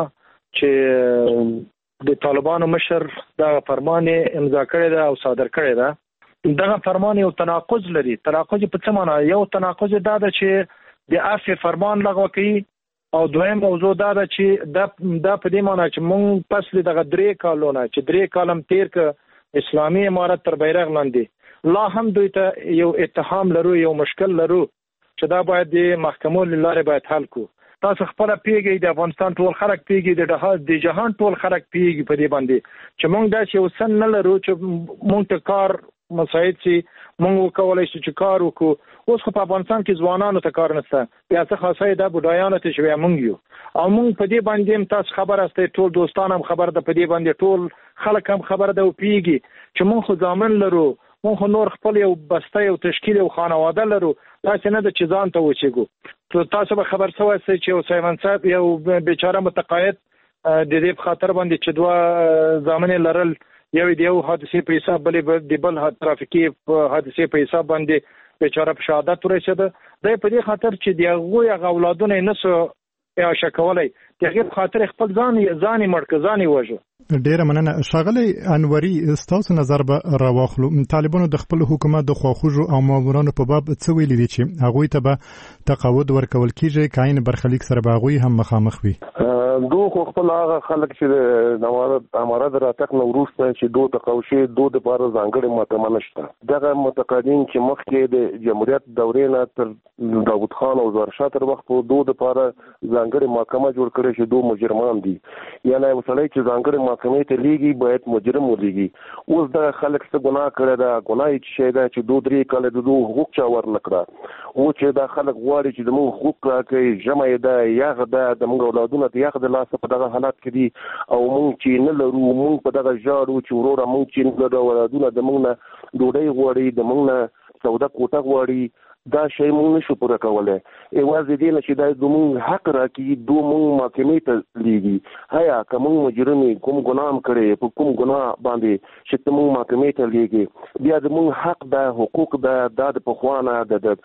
چې د طالبانو مشر دغه فرمان امضا کړی ده او صادر کړی ده. دغه فرمان یو تناقض لري. تناقض په څه معنا؟ یو تناقض دا ده چې د عفو فرمان لغوه کوي او دویم موضوع دا ده چې دا دا په دې معنا چې موږ پس دغه درې کالونه چې درې کالم تیر ک اسلامي امارت تر بیرغ لاندې لا هم دوی ته یو اتهام لرو، یو مشکل لرو چې دا باید د محکمو له لارې باید حل کو. تاسو خپل پیږي د افغانستان ټول خلک پیږي د د جهان ټول خلک پیږي په دې باندې چې موږ دا چې وسن نه لرو چې موږ ته کار مساعد سي موږ وکولای شو چې کار وکړو. اوس خو په افغانستان کې ځوانانو ته کار نشته، بیا څه خاصه دا بډایانو ته شوی موږ یو او موږ په دې باندې تاسو خبر استه، ټول دوستان هم خبر ده، په دې باندې ټول خلک هم خبر ده او پیږي چې موږ خو ځامن لرو، موږ خو نور خپل یو بسته یو تشکیل او خانواده لرو، تاسو نه د چې ځان ته وچېګو. تاسو به خبر شوی سئ چې اوسیمن صاحب یو بیچاره متقاعد د دې په خاطر باندې چې دوه زامن لرل، یو د یو حادثې په حساب بلې د بل ترافیکي حادثې په حساب باندې بیچاره په شهادت ورسېده. دا په دې خاطر چې د هغوی هغه اولادونه یې نسو اعاشه کولی، د هغې په خاطر خپل ځان ځان یې مړ که، ځان یې وژه. ډیره مننه. ښاغلی انوري، ستاسو نظر به راواخلو. طالبانو د خپل حکومت د خواخوږو او مامورانو په باب څه ویلي دي چې هغوی ته به تقاعد ورکول کیږي که عین برخلیک سره به هغوی هم مخامخ وي؟ دو خو خپل هغه خلک چې د امارت راتګ نه وروسته چې دو تقاعد شي، دو دپاره ځانګړې محکمه نشته. دغه متقاعدین چې مخکې د جمهوریت دورې نه تر داود خان او ظاهرشاه تر وخت په دو دپاره ځانګړې محکمه جوړ کړې چې دو مجرمان دي، یعنې یو سړی چې ځانګړې محکمې ته لیږي باید مجرم ولیږي. اوس دغه خلک څه ګناه کړې ده، ګناه یې څه شی ده چې دو درې کاله د دو حقوق چا ورنه کړه. او چې دا خلک غواړي چې زموږ حقوق راکړي، ژمی ده، یخ ده، زموږ اولادونه د یخ د لاسه په دغه حالت کې دي او موږ چې نه لرو، موږ په دغه ژاړو چې وروره موږ چې نه لرو، اولادونه د موږ نه ډوډۍ غواړي، د موږ نه سودا کوټه غواړي. دا شی موږ نشو پوره کولی. یوازې دې نه چې دا زموږ حق راکړي، دو موږ محکمې ته لیږي. هیا که موږ مجرم کوم ګناه هم کړی، په کوم ګناه باندې چې موږ محکمې ته لیږي، بیا زموږ حق ده، حقوق ده، دا د پخوا نه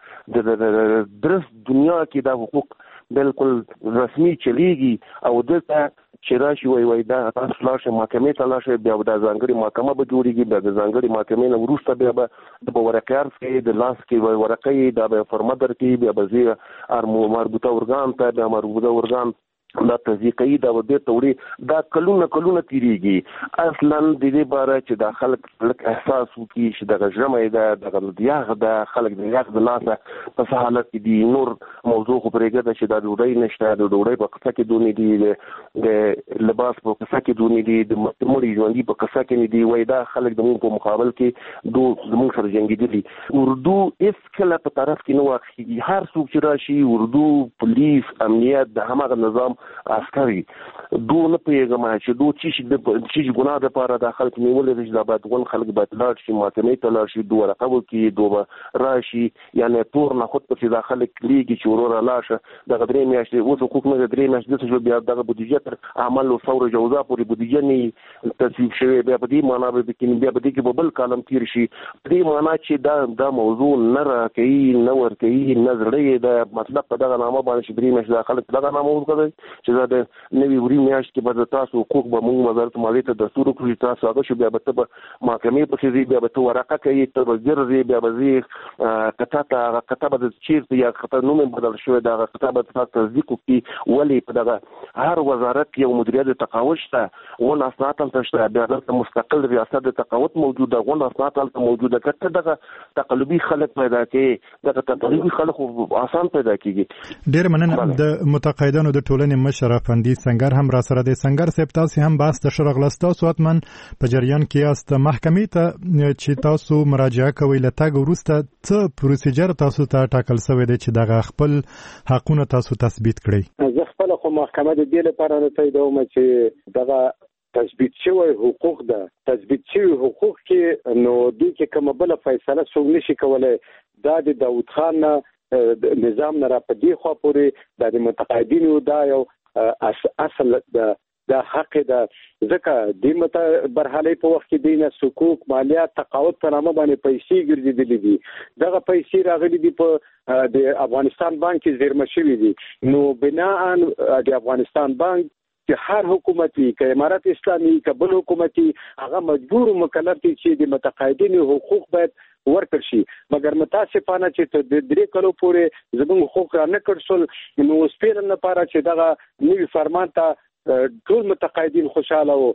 د درست دنیا کې دا حقوق بالکل رسمي چلیږي او دلته چې راشي وای وای دا تاسو لاړ شئ محکمې ته لاړ شئ، بیا به دا ځانګړې محکمه به جوړېږي، بیا د ځانګړې محکمې نه وروسته بیا به د ورقې عرض کوي، د لاس کې به ورقې دا به فرمه درکوي، بیا به ځي مربوطه ارګان ته، بیا مربوطه ارګان دا تصدیقوي، دا به بیرته وړي. دا کلونه کلونه تېرېږي. اصلا د دې باره چې دا خلک لږ احساس وکړي چې دغه ژمی ده، دغه یخ ده، خلک د یخ د لاسه په څه حالت کې دي. نور موضوع خو پرېږده ده چې دا ډوډۍ نشته، د ډوډۍ په قصه کې دونې دي، د لباس په قصه کې دونې دي، د مړي ژوندي په قصه کې نه دي. وایي دا خلک زموږ په مقابل کې دو زموږ سره جنګېدلي. اردو هېڅکله په طرف کې نه واخیږي. هر څوک چې راشي، اردو، پولیس، امنیت، د هماغه نظام عسکري، دو نه پوهېږم چې دو چې ګناه دپاره دا خلک نیولي دي چې دا باید ون خلک باید لاړ شي، محکمې ته لاړ شي، دو ورقه وکړي، دو به راشي. یعنې تور نه خود پسې دا خلک لیږي چې وروره لاړ شه. دغه درې میاشتې اوس حقوق نه د درې میاشتې دلته شو، بیا دغه بودیجه تر عمل و ثور جوزا پورې بودیجه نه تصویب شوې، بیا په دې معنا به بیا په دې کې به بل کالم تیر شي. په دې معنا چې دا دا موضوع نه راکوي، نه ورکوي، نه زړه یې د مطلب په دغه نامه باندې چې درې میاشتې دا خلک په دغه نامه ورکوي، چې دا نوی وری میاشت کې به تاسو حقوق به موږ وزارت مالیې ته دستور کړی تاسو هغه شو بیا به ته محکمې په کې بیا به ته ورقه کوي ته به ګرځي بیا به زی کته ته کته به چیرته یا کته نوم بدل شوی دا کته به تاسو تصدیق وکړي ولی په دغه هر وزارت یو مدیریت تقاعد شته ون اسناد هم شته بیا د مستقل ریاست د تقاعد موجوده ون اسناد هم موجوده کته دغه تقلبي خلک پیدا کړي دغه تقلبي خلک آسان پیدا کیږي. ډیر مننه. د متقاعدانو د ټولنې مشر افندي سنگر هم را سره د سنگر صاحب تاسو هم بحث د شرغلستا سواتمن په جریان کې است محکمې ته چې تاسو مراجعه کوئ لته وروسته څه پروسیجر تاسو ته ټاکل شوی دی چې دغه خپل حقونه تاسو تثبیت کړئ؟ زه خپل خو محکمه د دې لپاره نه تاییدوم چې دغه تثبیت شوی حقوق ده تثبیت شوی حقوق کې نو دوی کې کومه بل فیصله څوک نشي کولای دا د داوود خان نظام نه را پدې خو پورې د متقاعدینو دا یو اصل د دا حق ده ځکه د مت برحالې په وخت کې دینه حقوق مالیات تقاعد په نامه باندې پیسې ګرځېدلې دي دغه پیسې راغلي دي په د افغانستان بانک کې زیرمه شوي دي نو بناء د افغانستان بانک چې هر حکومتي که امارت اسلامي که بل حکومتي هغه مجبور مکلف دي چې د متقاعدینو حقوق باید ورکړ شي مګر متاسفانه چې د درې کلو پورې زموږ حقوق را نه کړل نو سپیرن لپاره چې دغه نوی فرمان ته ټول متقاعدین خوشاله وو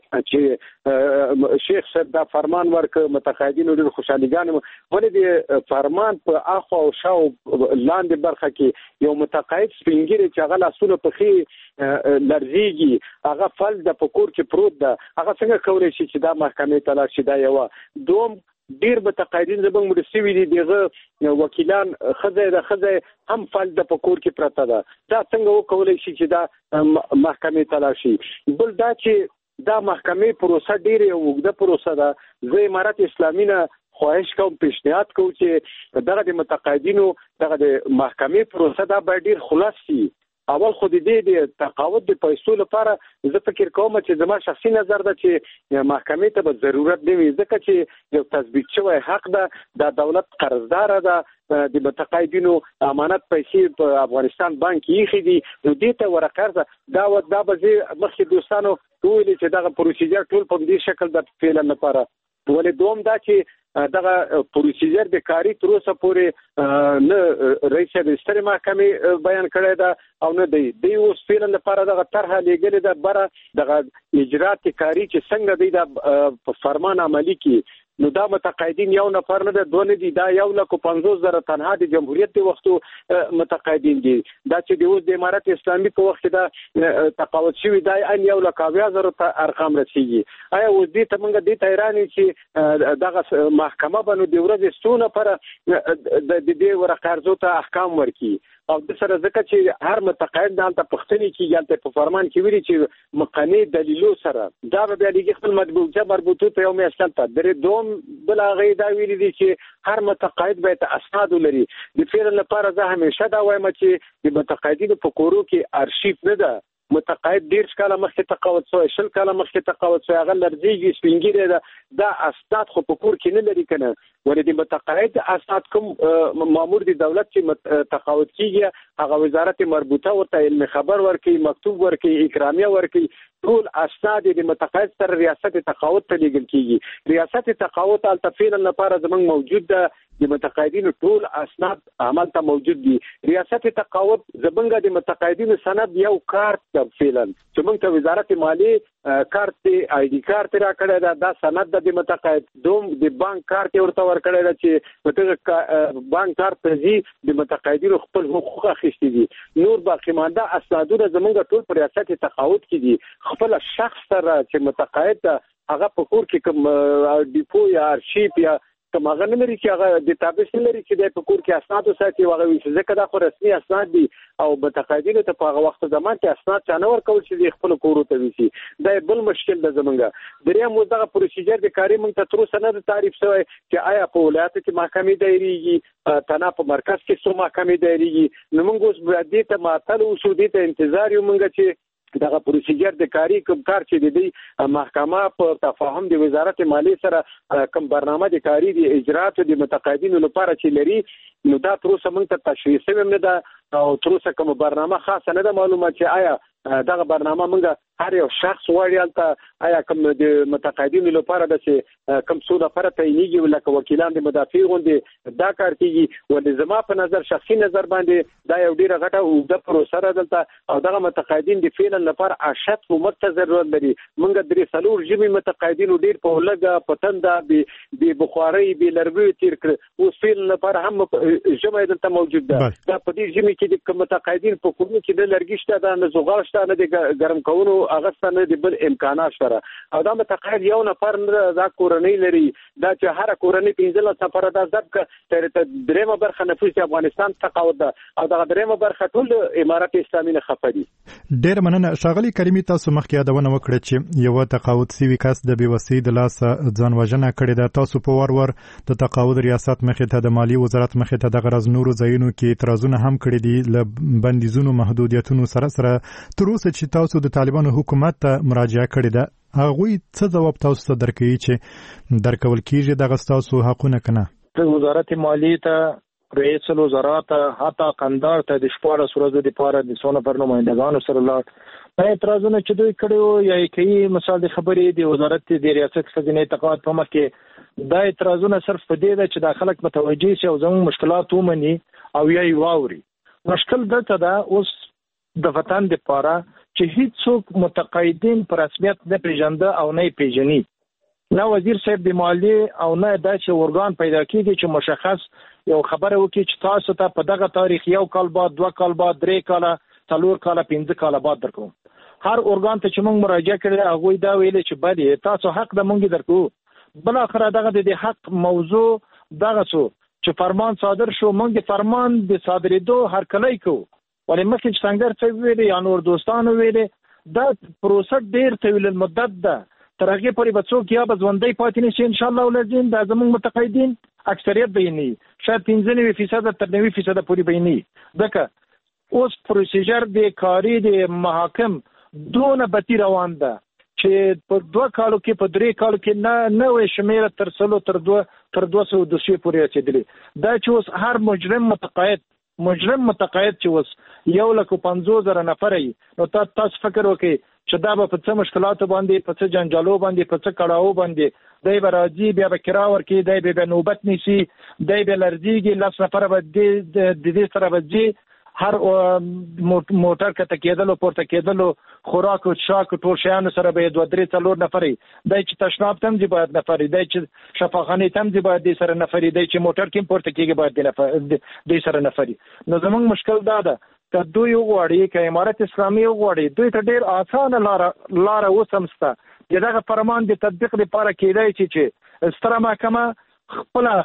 چې شیخ صاحب دا فرمان ورک متقاعدین ډېر خوشاليګان ولې د فرمان په اخو او شاو لاندې برخه کې یو متقاعد سپینګری چې هغه لاسونه په خي لرزيږي هغه فل د پکور کې پروت ده هغه څنګه کولای شي چې دا محکمې ته لاړ شي دا یو دوم ډیر متقاعدین زموږ مرسوي دي دغه وکیلان خزه د خزه هم فل د پکور کې پراته ده دا څنګه وکولای شي چې دا محکمې ته لاړ شي بل دا چې دا محکمې پروسه ډیره اوږده پروسه ده زه امارت اسلامي نه خواهش کوم پیشنهاد کوم چې دغه د متقاعدینو دغه د محکمې پروسه دا باید ډیر خلاص شي اول خو دې د تقاعد د پیسو لپاره زه فکر کوم چې زما شخصي نظر ده چې محکمې ته به ضرورت دی ځکه چې یو تثبیت شوی حق ده د دولت قرضدار ده د متقاعدینو امانت پیسې په افغانستان بانک یې خېدي نو دې ته ورقرضه دا و دا به مخکې دوستانو ویلي چې دغه پروسیجر ټول په دې شکل د فعل لپاره ولې دوم دا چې دغه پروسیجر د کاری تر اوسه پورې نه رئیس د ستر محکمې بیان کړی دا او نه دی دی اوس فعلا لپاره دغه طرحه لګلې ده بره دغه اجرات کاری چې څنګه دی د فرمان عملی کې نو دا متقاعدین یو نفر نه ده دوه نه دي دا یو لک پنځوس زره تنها د جمهوریت د وختو متقاعدین دي دا چې د اوس د امارت اسلامي په وخت دا تقاعد شوی دا ان یو لک اویا زره ارقام رسیږي آیا اوس دې ته موږ دې تیرانی چې دغه محکمه باندې د ورځې ستونه پر د دې ورقرضو ته احکام ورکړي او د سره ځکه چې هر متقاعد دالته پښتني کې یالته په فرمان کې ویلي چې مقنی دلیلو سره دا به د خپل مطبوعه مربوطه په یو میاشت ته درې دوم بل هغه دا ویلي دي چې هر متقاعد باید اسناد ولري د فعل لپاره زه همیشه دا وایم چې د متقاعدینو په کورو کې ارشیف نه ده متقاعد ډیر کاله مخکې تقاعد شوی شل کاله مخکې تقاعد شوی هغه لرزيږي سپینګری ده دا اسناد خو په کور کې نه لري کنه ولې د متقاعد اسناد کوم مامور د دولت چې تقاعد کیږي هغه وزارت مربوطه ورته علم خبر ورکړي مکتوب ورکړي اکرامیه ورکړي ټول اسناد د متقاعد تر ریاست تقاعد ته لیږل کیږي ریاست تقاعد التفصیل لپاره زمونږ موجود ده د متقاعدینو ټول اسناد عمل ته موجود دي ریاست تقاعد زمونږ د متقاعدینو سند یو کارت فعلا چې موږ ته وزارت مالیه کارت آی ډی کارت را کړی دا د سند د متقاعد دوم د بانک کارت ورته ور کړی دا چې دغه بانک کارت زی د متقاعدینو خپل حقوق اخیستي دي نور باقی مانده اسنادونه زمونږ ټول پر ریاست تقاعد کې دي خپل شخص سره چې متقاعد هغه په کور کې کوم ډیپو یا ارشیف یا کوم هغه نه لري چې هغه د تابع نه لري چې د په کور کې اسناد وساتي هغه وي چې ځکه دا خو رسمي اسناد دي او متقاعدینو ته په هغه وخت زمان کې اسناد چانه ورکول چې خپل کور ته وي دا بل مشکل ده زمونږ دریم دغه پروسیجر د کاری مونږ ته تر اوسه نه تعریف شوی چې آیا په ولایت کې محکمې دایریږي تنه په مرکز کې څو محکمې دایریږي نو موږ اوس دې ته معطل اوسو دې ته انتظار یو مونږ چې دغه پروسیجر د کاری کوم کار چې د محکمه په تفاهم د وزارت مالیه سره کوم برنامه د کاری د اجرات د متقاعدینو لپاره چې لري نو دا تر اوسه موږ ته تشریح شوی نه ده او تر اوسه کوم برنامه خاصه نه ده معلومه چې آیا دغه برنامه موږ هر یو شخص وړي البته آیا کوم د متقاعدینو لپاره د کوم څو لپاره تعینېږي لکه وکیلان د مدافع غوندې دا کار کیږي ولې زما په نظر شخصي نظر باندې دا یو ډیره غټه اوږده پروسه ده دلته او دغه متقاعدین د فعلا لپاره اشد کومک ته ضرورت لري. موږ درې څلور ژبې متقاعدینو ډیر په لګه پتنده به بخاري به لرګي تیر کړ اوس فعلا لپاره هم ژبه دلته موجود ده. دا په دې ژبې کې د متقاعدین په کومه کې د لرګي شته د نزوغال شته نه د ګرم کولو اغستانه د بل امکانات شته او دا متقاعد یو نفر دا کورنۍ لري دا چې هر کورنۍ پنځله سفر دا ځکه تر درېمه برخه نفوس افغانستان تقاعد ده او دا درېمه برخه ټول امارات اسلامي نه خفدي. ډېر مننه ښاغلي کریمي تاسو مخکې یادونه وکړه چې یو تقاعد سوي کس د بیوسۍ د لاس ځان وژنه کړې ده. تاسو په ور ور د تقاعد ریاست مخې ته د مالی وزارت مخې ته د غرض نورو ځایونو کې اعتراضونه هم کړي دي ل بندیزونو محدودیتونو سره سره تر اوسه چې تاسو د طالبانو حکومت ته مراجعه کړې ده هغوی څه ځواب تاسو ته درکوي چې درکول کیږي دغه ستاسو حقونه کنه؟ وزارت مالیې ته رئیس الوزرا ته حتی قندار ته د شپاړس ورځو دپاره د څو نفر نمایندګانو سره لاړ دا اعتراضونه چې دوی کړي وو یا یې کوي مثال د خبرې د وزارت د ریاست خزینې تقاعد په مخ کې دا اعتراضونه صرف په دې ده چې دا خلک متوجه شي او زموږ مشکلات ومني او یا یې واوري. مشکل دلته ده اوس د وطن دپاره چې هیڅوک متقاعدین په رسمیت نه پیژنده او نه پیژني نه وزیر صاحب د مالیې او نه داسې ارګان پیدا کیږي چې مشخص یو خبره وکړي چې تاسو ته په دغه تاریخ یو کال بعد دوه کال بعد درې کاله څلور کاله پنځه کاله بعد درکوم. هر ارګان ته چې موږ مراجعه کړې هغوی دا ویلي چې بلې تاسو حق د موږ درکو. بل اخره دغه د حق موضوع دغه څو چې فرمان صادر شو موږ د فرمان د صادرېدو هرکلی کوو ولې مخکې چې څنګه څه ویلي یا نور دوستانو ویلي دا پروسه ډېر طویل المدت ده تر هغې پورې به څوک یا به ژوندی پاتې نه شي انشاءالله ولازم دا زموږ متقاعدین اکثریت به یې نه وي شاید پنځه نوي فیصده تر نوي فیصده پورې به یې نه وي ځکه اوس پروسیجر د کاري د محاکم دونه بطي روان ده چې په دوه کالو کې په درې کالو کې نه نوې شمیره تر سلو تر دوه تر دوه سوه دوسیې پورې رسېدلې دا چې اوس هر مجرم متقاعد مجرم متقاعد چې اوس یو لک پنځوس زره نفر یې نو تاسو فکر وکړئ چې دا به په څه مشکلاتو باندې په څه جنجالو باندې په څه کړاو باندې دی به راځي بیا به کرا ورکړي دی به نوبت نیسي دی به لړزېږي لس نفره به د دې سره به ځي هر موټر کته کېدلو پورته کېدلو خوراک او څښاک ټول شیانو سره به دوه درې څلور نفرې دی چې تشناب تم دي باید نفرې دی چې شفاخانې تم دي باید دی سره نفرې دی چې موټر کې پورته کېږي باید دی نفر دی سره نفرې. نو زموږ مشکل دا ده که دوی وغواړي که امارت اسلامي وغواړي دوی ته ډېر اسانه لاره لاره اوس هم شته د دغه فرمان د تطبیق لپاره کېدای شي چې ستره محکمه خپله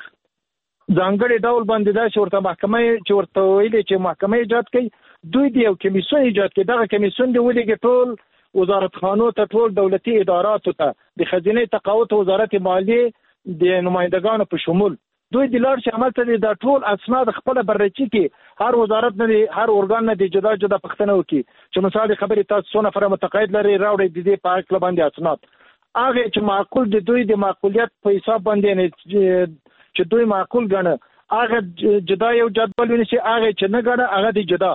ځانګړي ډول باندې دا چې ورته محکمه چې ورته ویلي چې محکمه ایجاد کړي دوی د یو کمیسیون ایجاد کړي دغه کمیسیون د ولېږي ټول وزارتخانو ته ټول دولتي اداراتو ته د خزینې تقاعد وزارت مالیې د نمایندګانو په شمول دوی د لاړ شي عمل ته دا ټول اسناد خپله بررسي کړي هر وزارت نه هر ارګان نه د جدا جدا پوښتنه وکړي چې مثال خبرې تاسو څو نفره متقاعد لري راوړئ د دې په هکله باندې اسناد هغه چې معقول د دوی د معقولیت په حساب باندې چې دوی معقول ګڼه هغه جدا یو جدول ونیسي هغه چې نه ګڼه هغه دی جدا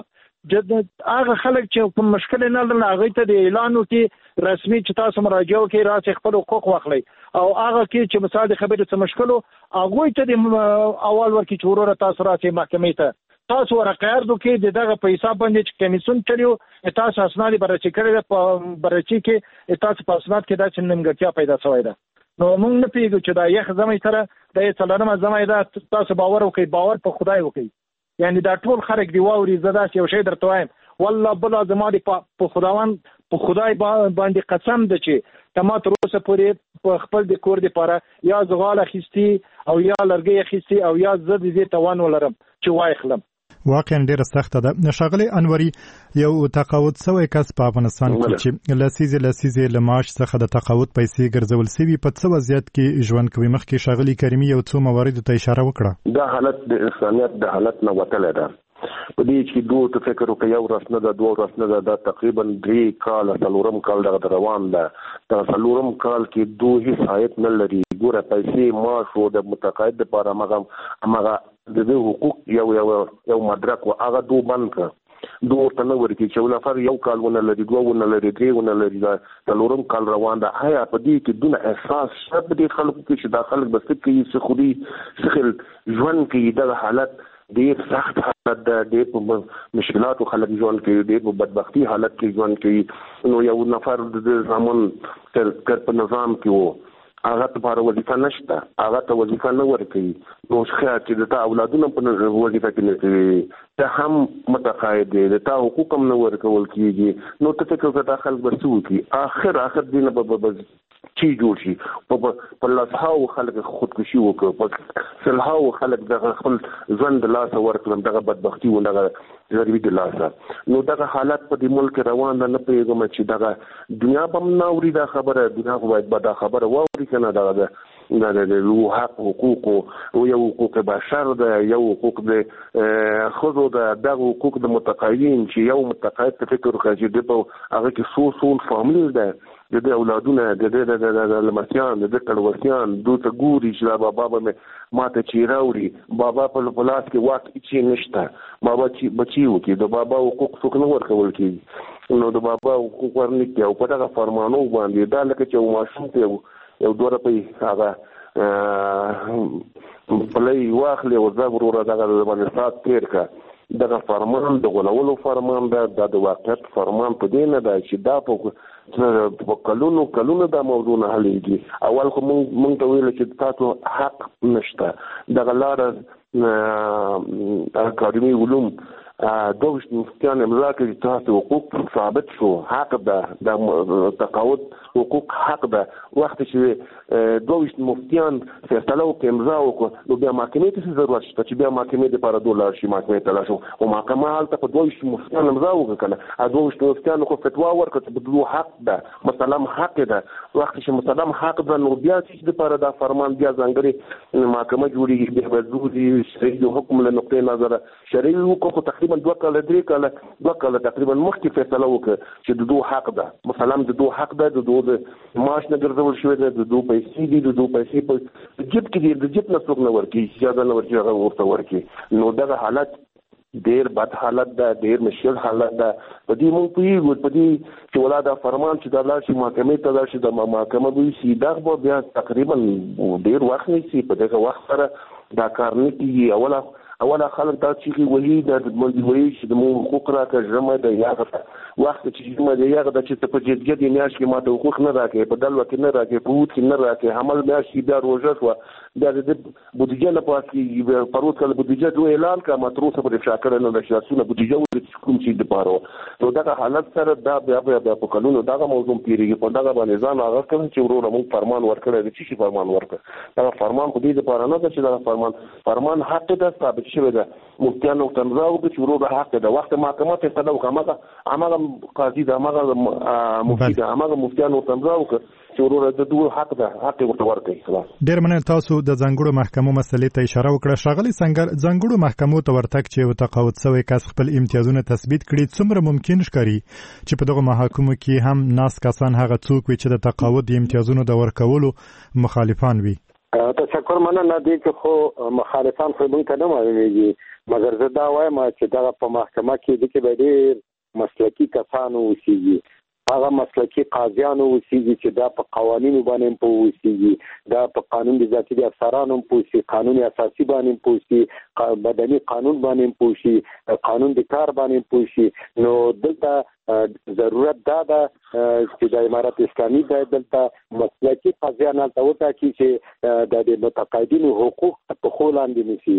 هغه خلک چې کوم مشکل نه لري هغوی ته د اعلان وکړي رسمي چې تاسو مراجعه وکړئ راسئ خپل حقوق واخلئ او هغه کې چې مثال د خبرې څه مشکل و هغوی ته د اول ورکړي چې وروره تاسو راسئ محکمې ته تاسو ورقه عرض وکړئ د دغه په حساب باندې چې کمیسیون چلي تاسو اسناد بررسي کړی ده په بررسي کې تاسو په اسناد کې داسې نیمګړتیا پیدا شوې ده نو موږ نه پوهېږو چې دا یخ زمی سره دا یې څلورمه زمی ده تاسو باور وکړئ باور په خدای وکړئ یعنی دا ټول خلک دی واوري زه داسې یو شی درته وایم والله بله زما د په خداوند په خدای باندې قسم ده چې ته ما تر اوسه پورې په خپل د کور دپاره یا زغال اخیستي او یا لرګی اخیستي او یا زه د دې توان ولرم چې واخلم واقعا ډیره سخته ده. ښاغلی انوري یو تقاعد سوی کس په افغانستان کې چې لسیزې لسیزې له معاش څخه د تقاعد پیسې ګرځول سوي په څه وضعیت کې ژوند کوي مخکې ښاغلي کریمي یو څو مواردو ته اشاره وکړه دا حالت د انسانیت د حالت نه وتلی ده په دې چې دوه ته فکر وکړي یو ورځ نه ده دوه ورځ نه ده دا تقریبا درې کاله څلورم کال دغه روان ده دا څلورم کال کې دوه هیڅ عاید نه لري ګوره پیسې معاش و د متقاعد دپاره هماغه هماغه د دې حقوق یو یو یو مدرک و هغه دوه بند کړه دوه ورته نه ورکړي چې یو نفر یو کال ونه لري دوه ونه لري درې ونه لري دا څلورم کال روان ده آیا په دې کې دونه احساس شته په دې خلکو کې چې دا خلک بس کوي څه خوري څه خل ژوند کوي دغه حالت ډېر سخت حالت ده ډېر په مشکلاتو خلک ژوند کوي ډېر په بدبختي حالت کې ژوند کوي نو یو نفر د زمون تر په نظام کې وو هغه ته لپاره وظیفه نشته هغه ته وظیفه نه ورکوي نو ښه چې د تا اولادونه په وظیفه کې نه کوي ته هم متقاعد دی د تا حقوق هم نه ورکول کېږي نو ته فکر وکړه دا خلک به څه وکړي آخر آخر دې نه به چی جوړ شي په لسهاو خلک خودکشي وکړه په سلهاو خلک دغه خپل ژوند د لاسه ورکړل دغه بدبختي و دغه غریبي د لاسه نو دغه حالت په دې ملک روان ده نه پوهېږم چې دغه دنیا به هم نه اوري دا خبره دنیا خو باید به دا خبره واوري که نه دغه د د حق حقوقو یو حقوق بشر ده یو حقوق د ښځو ده دغه حقوق د متقاعدین چې یو متقاعد ته فکر وکړه چې د په هغه کې څو څو فامیل ده د دې اولادونه د دې د لمسیان د دې کلوسیان دوی ته ګوري چې دا بابا به ماته چې راوړي بابا په لاس کې واک هیڅ نشته بابا چې بچي وکړي د بابا حقوق څوک نه ورکول کېږي نو د بابا حقوق ورنکړي او په دغه فرمانو باندې دا لکه چې یو ماشوم ته یو دوه روپۍ هغه پلی واخلې او زه وروره دغه باندې ساعت تېر کړه دغه فرمان د غولولو فرمان ده دا د واقعیت فرمان په دې نه ده چې دا په کلونو کلونو دا موضوع نه حلېږي اول خو مونږ ته ویل چې تاسو حق نشته دغه لاره اکاډمي علوم دوه مفتیان امضا کړي تاسو حقوق ثابت شو حق ده د تقاعد حقوق حق ده وخت چې دوه مفتیان فیصله وکړي امضا وکړه نو بیا محکمې ته ضرورت شته چې بیا محکمې دپاره دولار شي محکمې ته لاړ شو خو محکمه هلته په دوه مفتیان امضا وکړه که نه دوه مفتیانو خو فتوا ورکړه چې بدلو حق ده مسلم حق ده وخت چې مسلم حق ده نو بیا چې دپاره دا فرمان بیا ځانګړې محکمه جوړېږي بیا به ضروري شرعي حکم له نقطې نظره شرعي حکم خو تقریبا دوه کاله درې کاله دوه کاله تقریبا مخکې فیصله وکړه چې د دوه حق ده مثلا د دوه حق ده د دوه د معاش نه ګرځول شوی ده د دوه پیسې دي د دوه پیسې په جیب کې دي د جیب نه څوک نه ورکوي اجازه نه ورکوي هغه ورته ورکوي نو دغه حالت ډېر بد حالت ده ډېر مشکل حالت ده په دې مونږ پوهېږو په دې چې ولا دا فرمان چې دا لاړ شي محکمې ته لاړ شي د محکمه به وشي دغه به بیا تقریبا ډېر وخت نیسي په دغه وخت سره دا کار نه کېږي اوله اوله خلک دا چې وایي دا مونږ وایي چې د مونږ حقوق راکړه ژمه ده یاغه وخت چې ژمه ده یاغه ده چې په جدګه د میاشت کې ماته حقوق نه راکړي په دلوه کې نه راکړي په ووت کې نه راکړي حمل میاشت کې بیا روژه شوه بیا د بودیجه نه پاتې پروت کله بودیجه دوه اعلان کړه ما تر اوسه پورې فشا کړی نه ده چې لاسونه بودیجه ولري کوم شي دپاره وه نو دغه حالت سره دا بیا بیا بیا په کلونو دغه موضوع تېرېږي په دغه باندې ځان هغه کړم چې وروره مونږ فرمان ورکړی دی څه شي فرمان ورکړه دغه فرمان خو دې دپاره نه ده چې دغه فرمان فرمان حق ده ثابت شوی ده مفتیانو ورته امضا وکړه چې وروره حق ده وخت محکمه فیصله وکړه هماغه هماغه قاضي ده هماغه مفتي ده هماغه مفتیانو ورته امضا وکړه چې وروره د دوه حق ده حق ورته ورکړي ډېر مننه تاسو د ځانګړو محکمو مسلې ته اشاره وکړه ښاغلي سنگر ځانګړو محکمو ته ورتګ چې یو تقاعد شوی کس خپل امتیازونه تثبیت کړي څومره ممکن ښکاري چې په دغه محاکمو کې هم ناست کسان هغه څوک وي چې د تقاعد امتیازونو د ورکولو مخالفان وي تشکر مننه دی که خو مخالفان خو موږ ته نه معلومیږي مګر زه دا وایم چې دغه په محکمه کې د کې به ډېر مسلکي کسان اوسیږي هغه مسلکي قاضیانو اوسیږي چې دا په قوانینو باندې په اوسیږي دا په قانون د ذاتي افسرانو په اوسي قانون اساسي باندې په اوسي بدني قانون باندې په اوسي قانون د کار باندې په اوسي نو دلته ضرورت دا ده چې د امارت اسلامي د دلته مسلکي قاضیان ته وټاکي چې د متقاعدینو حقوق په خو لاندې نیسي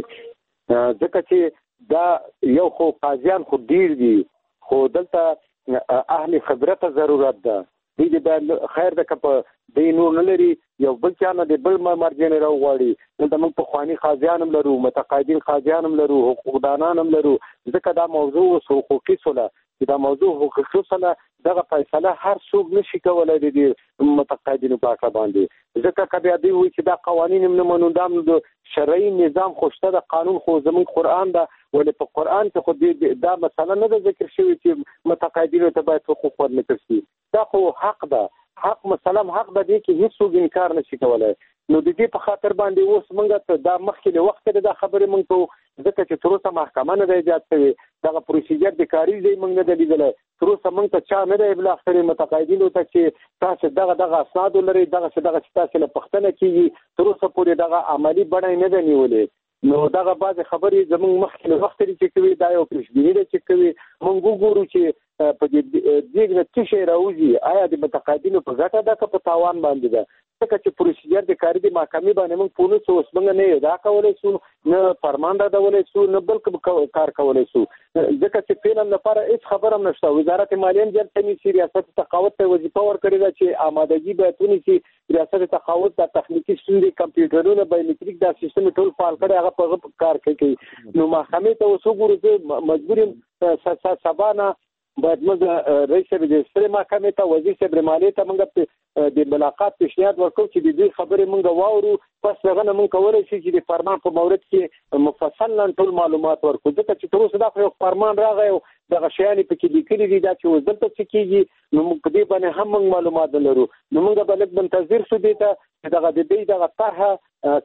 ځکه چې دا یو خو قاضیان خو ډیر دي خو دلته اهل خبرت ضرورت ده دې د خیر د کپ د نور نه لري یو بل چانه د بل مرجع نه راوړي دلته موږ په خواني قاضیان هم لرو متقاعدین قاضیان هم لرو حقوقدانان هم لرو ځکه دا موضوع حقوقي سوله چې دا موضوع حقوقي سوله دغه فیصله هر څوک نشي کولای د متقاعدینو په اړه باندې ځکه کبه دی وي چې دا قوانین نه منو د شرعي نظام خوشته د قانون خو زمون قران دا ولې په قران کې خو دا مثلا نه ذکر شوی چې متقاعدینو ته باید حقوق ورنکړي شي دا خو حق ده حق مثلا حق به دي کې هیڅ څوک انکار نشي کولای نو د دې په خاطر باندې اوس موږ ته دا مخکې وخت د خبرې موږ ته ځکه چې تر اوسه محکمه نه دی ایجاد شوی دغه پروسیجر د کاری دی موږ نه لیدل تر اوسه موږ ته چا نه دی بل اخر متقاعدینو ته چې تاسو دغه دغه اسناد لري دغه دغه تاسو له پښتنه کیږي تر اوسه پورې دغه عملی بڼه نه دی نیولې نو دغه بعض خبرې زموږ مخکې وخت لري چې کوي دا یو پرېشبینی ده چې کوي موږ وګورو چې په دې دغه څه شی راوځي آیا د متقاعدینو په ګټه ده که په تاوان باندې ده ځکه چې پروسیجر د کاری د محکمې باندې موږ پولیس اوس موږ نه ادا کولای شو نه فرمان را ډولای شو نه بل کار کولای شو ځکه چې فعلا لپاره هیڅ خبره هم نشته وزارت مالیه جل تمی ریاست تقاعد ته وظیفه ورکړې ده چې آمادګي به تونی چې ریاست تقاعد د تخنیکی ستونزې کمپیوټرونو بایومټریک دا سیستم ټول فعال کړي هغه په کار کوي نو محکمې ته اوس وګورئ مجبور سبانه باید موږ رئیس د سترې محکمې ته وزیر صاحب مالیې ته موږ د ملاقات پیشنهاد ورکړو چې د دې خبرې موږ واورو پس هغه نه موږ کولای شو چې د فرمان په مورد کې مفصل ټول معلومات ورکړو ځکه چې تر اوسه دا یو فرمان راغی دغه شیان په کې لیکلي دي دا چې وزارت څه کیږي نو موږ په دې باندې هم موږ معلومات لرو نو موږ به لږ منتظر شو دي ته دغه د دې دغه طرحه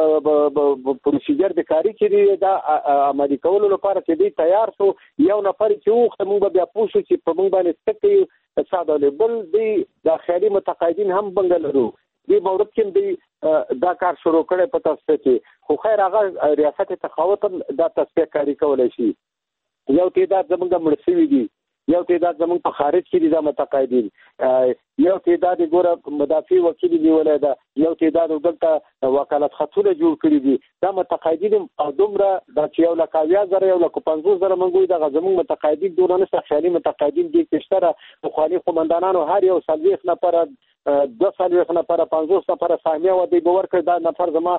کوم پروسیجر د کاری چې دا عملي کولو لپاره چې دی تیار شو یو نفر چې وخت موږ بیا پوښتنه چې په موږ باندې څه کوي ساده بل دی د خیالي متقاعدین هم بنګلرو دې مورد کې دی دا کار شروع کړي په تاسو کې خو خیر هغه ریاست تقاعد دا تصفیه کاری کولای شي یو تعداد زمونږ مړ شوي دي یو تعداد زمونږ په خارج کې دي دا متقاعدین یو تعداد ګوره مدافع وکیل نیولای ده یو تعداد دلته وکالت خطونه جوړ کړي دي دا متقاعدین او دومره دا چې یو لک اویا زره یو لک پنځوس زره منګوي دغه زمونږ متقاعدین دونه نه خیالي متقاعدین دي پښتره مخالف قومندانانو هر یو سلويخ نفر دو سلويخ نفر پنځوس نفر سامیه و دی باور کړ دا نفر زما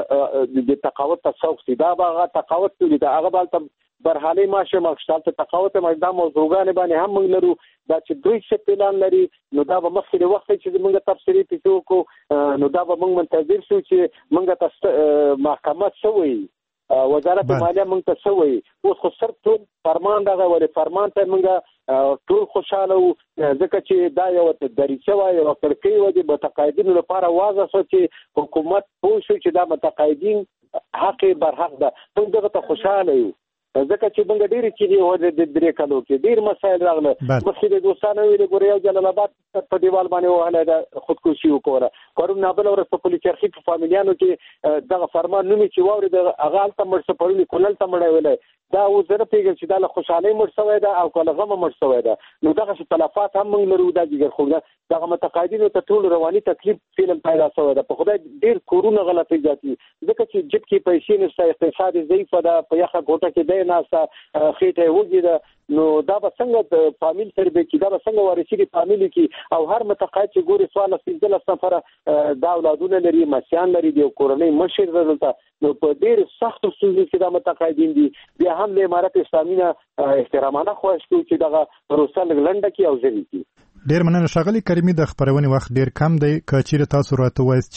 د تقاعد تسوق سي دا هغه تقاعد دی دا هغه بل برحالي ماشه مخشال ته تقاعد مجدا موضوعګان باندې هم موږ لرو دا چې دوی څه پلان لري نو دا به مخکې وخت چې موږ تفصیلي پیسو کو نو دا به موږ منتظر شو چې موږ تاسو محکمه شوی وزارت مالیه موږ ته شوی اوس خو سر ټول فرمان دغه ولې فرمان ته موږ ټول خوشاله وو ځکه چې دا یو دریچه وای او ترکیه و د متقاعدینو لپاره واضح شو چې حکومت پوه شو چې دا متقاعدین حق برحق ده موږ دغه ته خوشاله یو ځکه چې موږ ډېر چې و د درې کلو کې ډېر مسایل راغله مخکې د دوستانو ویل ګورې یو جلال آباد په دیوال باندې وهله د خودکشي وکړه پرون نه بل ورځ په پولیس چرخي په فامیلیانو کې دغه فرمان نومي چې واوري د هغه هلته مړ شو پرون کولل ته مړ ویلی دا اوس زه نه پوهېږم چې دا له خوشحالۍ مړ شوی ده او که له غمه مړ شوی ده نو دغسې تلفات هم موږ لرو دا جګر خو ده دغه متقاعدینو ته ټول رواني تکلیف فعلا پیدا شوی ده په خدای ډېر کورونه غلطۍ جاتي ځکه چې جب کې پیسې نشته اقتصاد ضعیفه ده په یخه ګوټه کې دی ناسته خېټه وږي ده نو دا به څنګه د فامیل تربیه کې دا به څنګه وارثي دي فامیل کې او هر متقاعد چې ګوري سوال سپېڅل سفر دا اولادونه لري مشیان لري دی کورنۍ مشر دلته نو په ډېر سخت ستونزې کې دا متقاعدین دي بیا هم د امارت اسلامي نه احترامانه خواهش کوي چې دغه پروسه لنډه کې او ځلې کې ډیر مننه ښاغلي کریمي د خبرونې وخت ډیر کم دی که چیرې تاسو راته وایست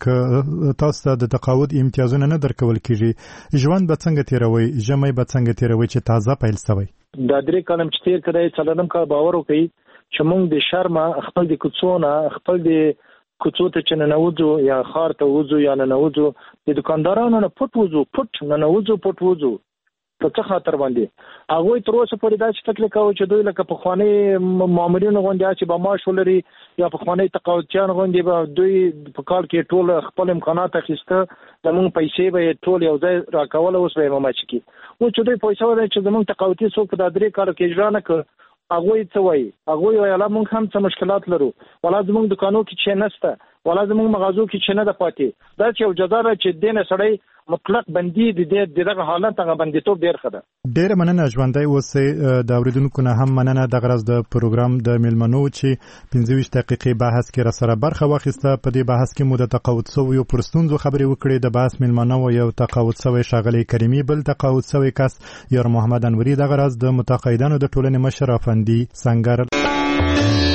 چې تاسو د تقاعد امتیازونه نه درکول کیږي ژوند به څنګه تیروي ژمی به څنګه تیروي چې تازه پیل شوی دا درې کلم چې تیر کړی څلورم کال باور وکړي چې موږ د شرمه خپل د کوڅونه خپل د کوڅو ته چې ننوځو یا ښار ته وځو یا ننوځو د دکاندارانو نه پټ وځو پټ ننوځو پټ وځو په څه خاطر باندې هغه تر اوسه پورې دا چې فکر کوي چې دوی لکه په خواني مامورین غونډه چې به معاش ولري یا په خواني تقاعدچیان غونډه به دوی په کال کې ټول خپل امکانات اخیسته زموږ پیسې به ټول یو ځای راکول اوس به ماچ کی او چې دوی پیسې ولري چې زموږ تقاعدي څوک په درې کال کې اجرا نه کړ هغه څه وایي هغه وایي لا موږ هم څه مشکلات لرو ولا زموږ دکانو کې چې نشته ولا زموږ مغازو کې چې نه ده پاتې دا چې یو جزا ده چې دینه سړی مطلق بندي د دغه حالت هغه بندیتوب ډیر ښه ده ډیر مننه ژوندۍ اوسئ د اوریدونکو نه هم مننه د غرض د پروګرام د میلمنو چې پنځه ویشت دقیقې بحث کې را سره برخه واخیسته په دې بحث کې مو د تقاعد سویو پر ستونزو خبرې وکړې د بحث میلمنو یو تقاعد سوی ښاغلی کریمي بل تقاعد سوی کس یار محمد انوري د غرض د متقاعدانو د ټولنې مشر افندي سنگر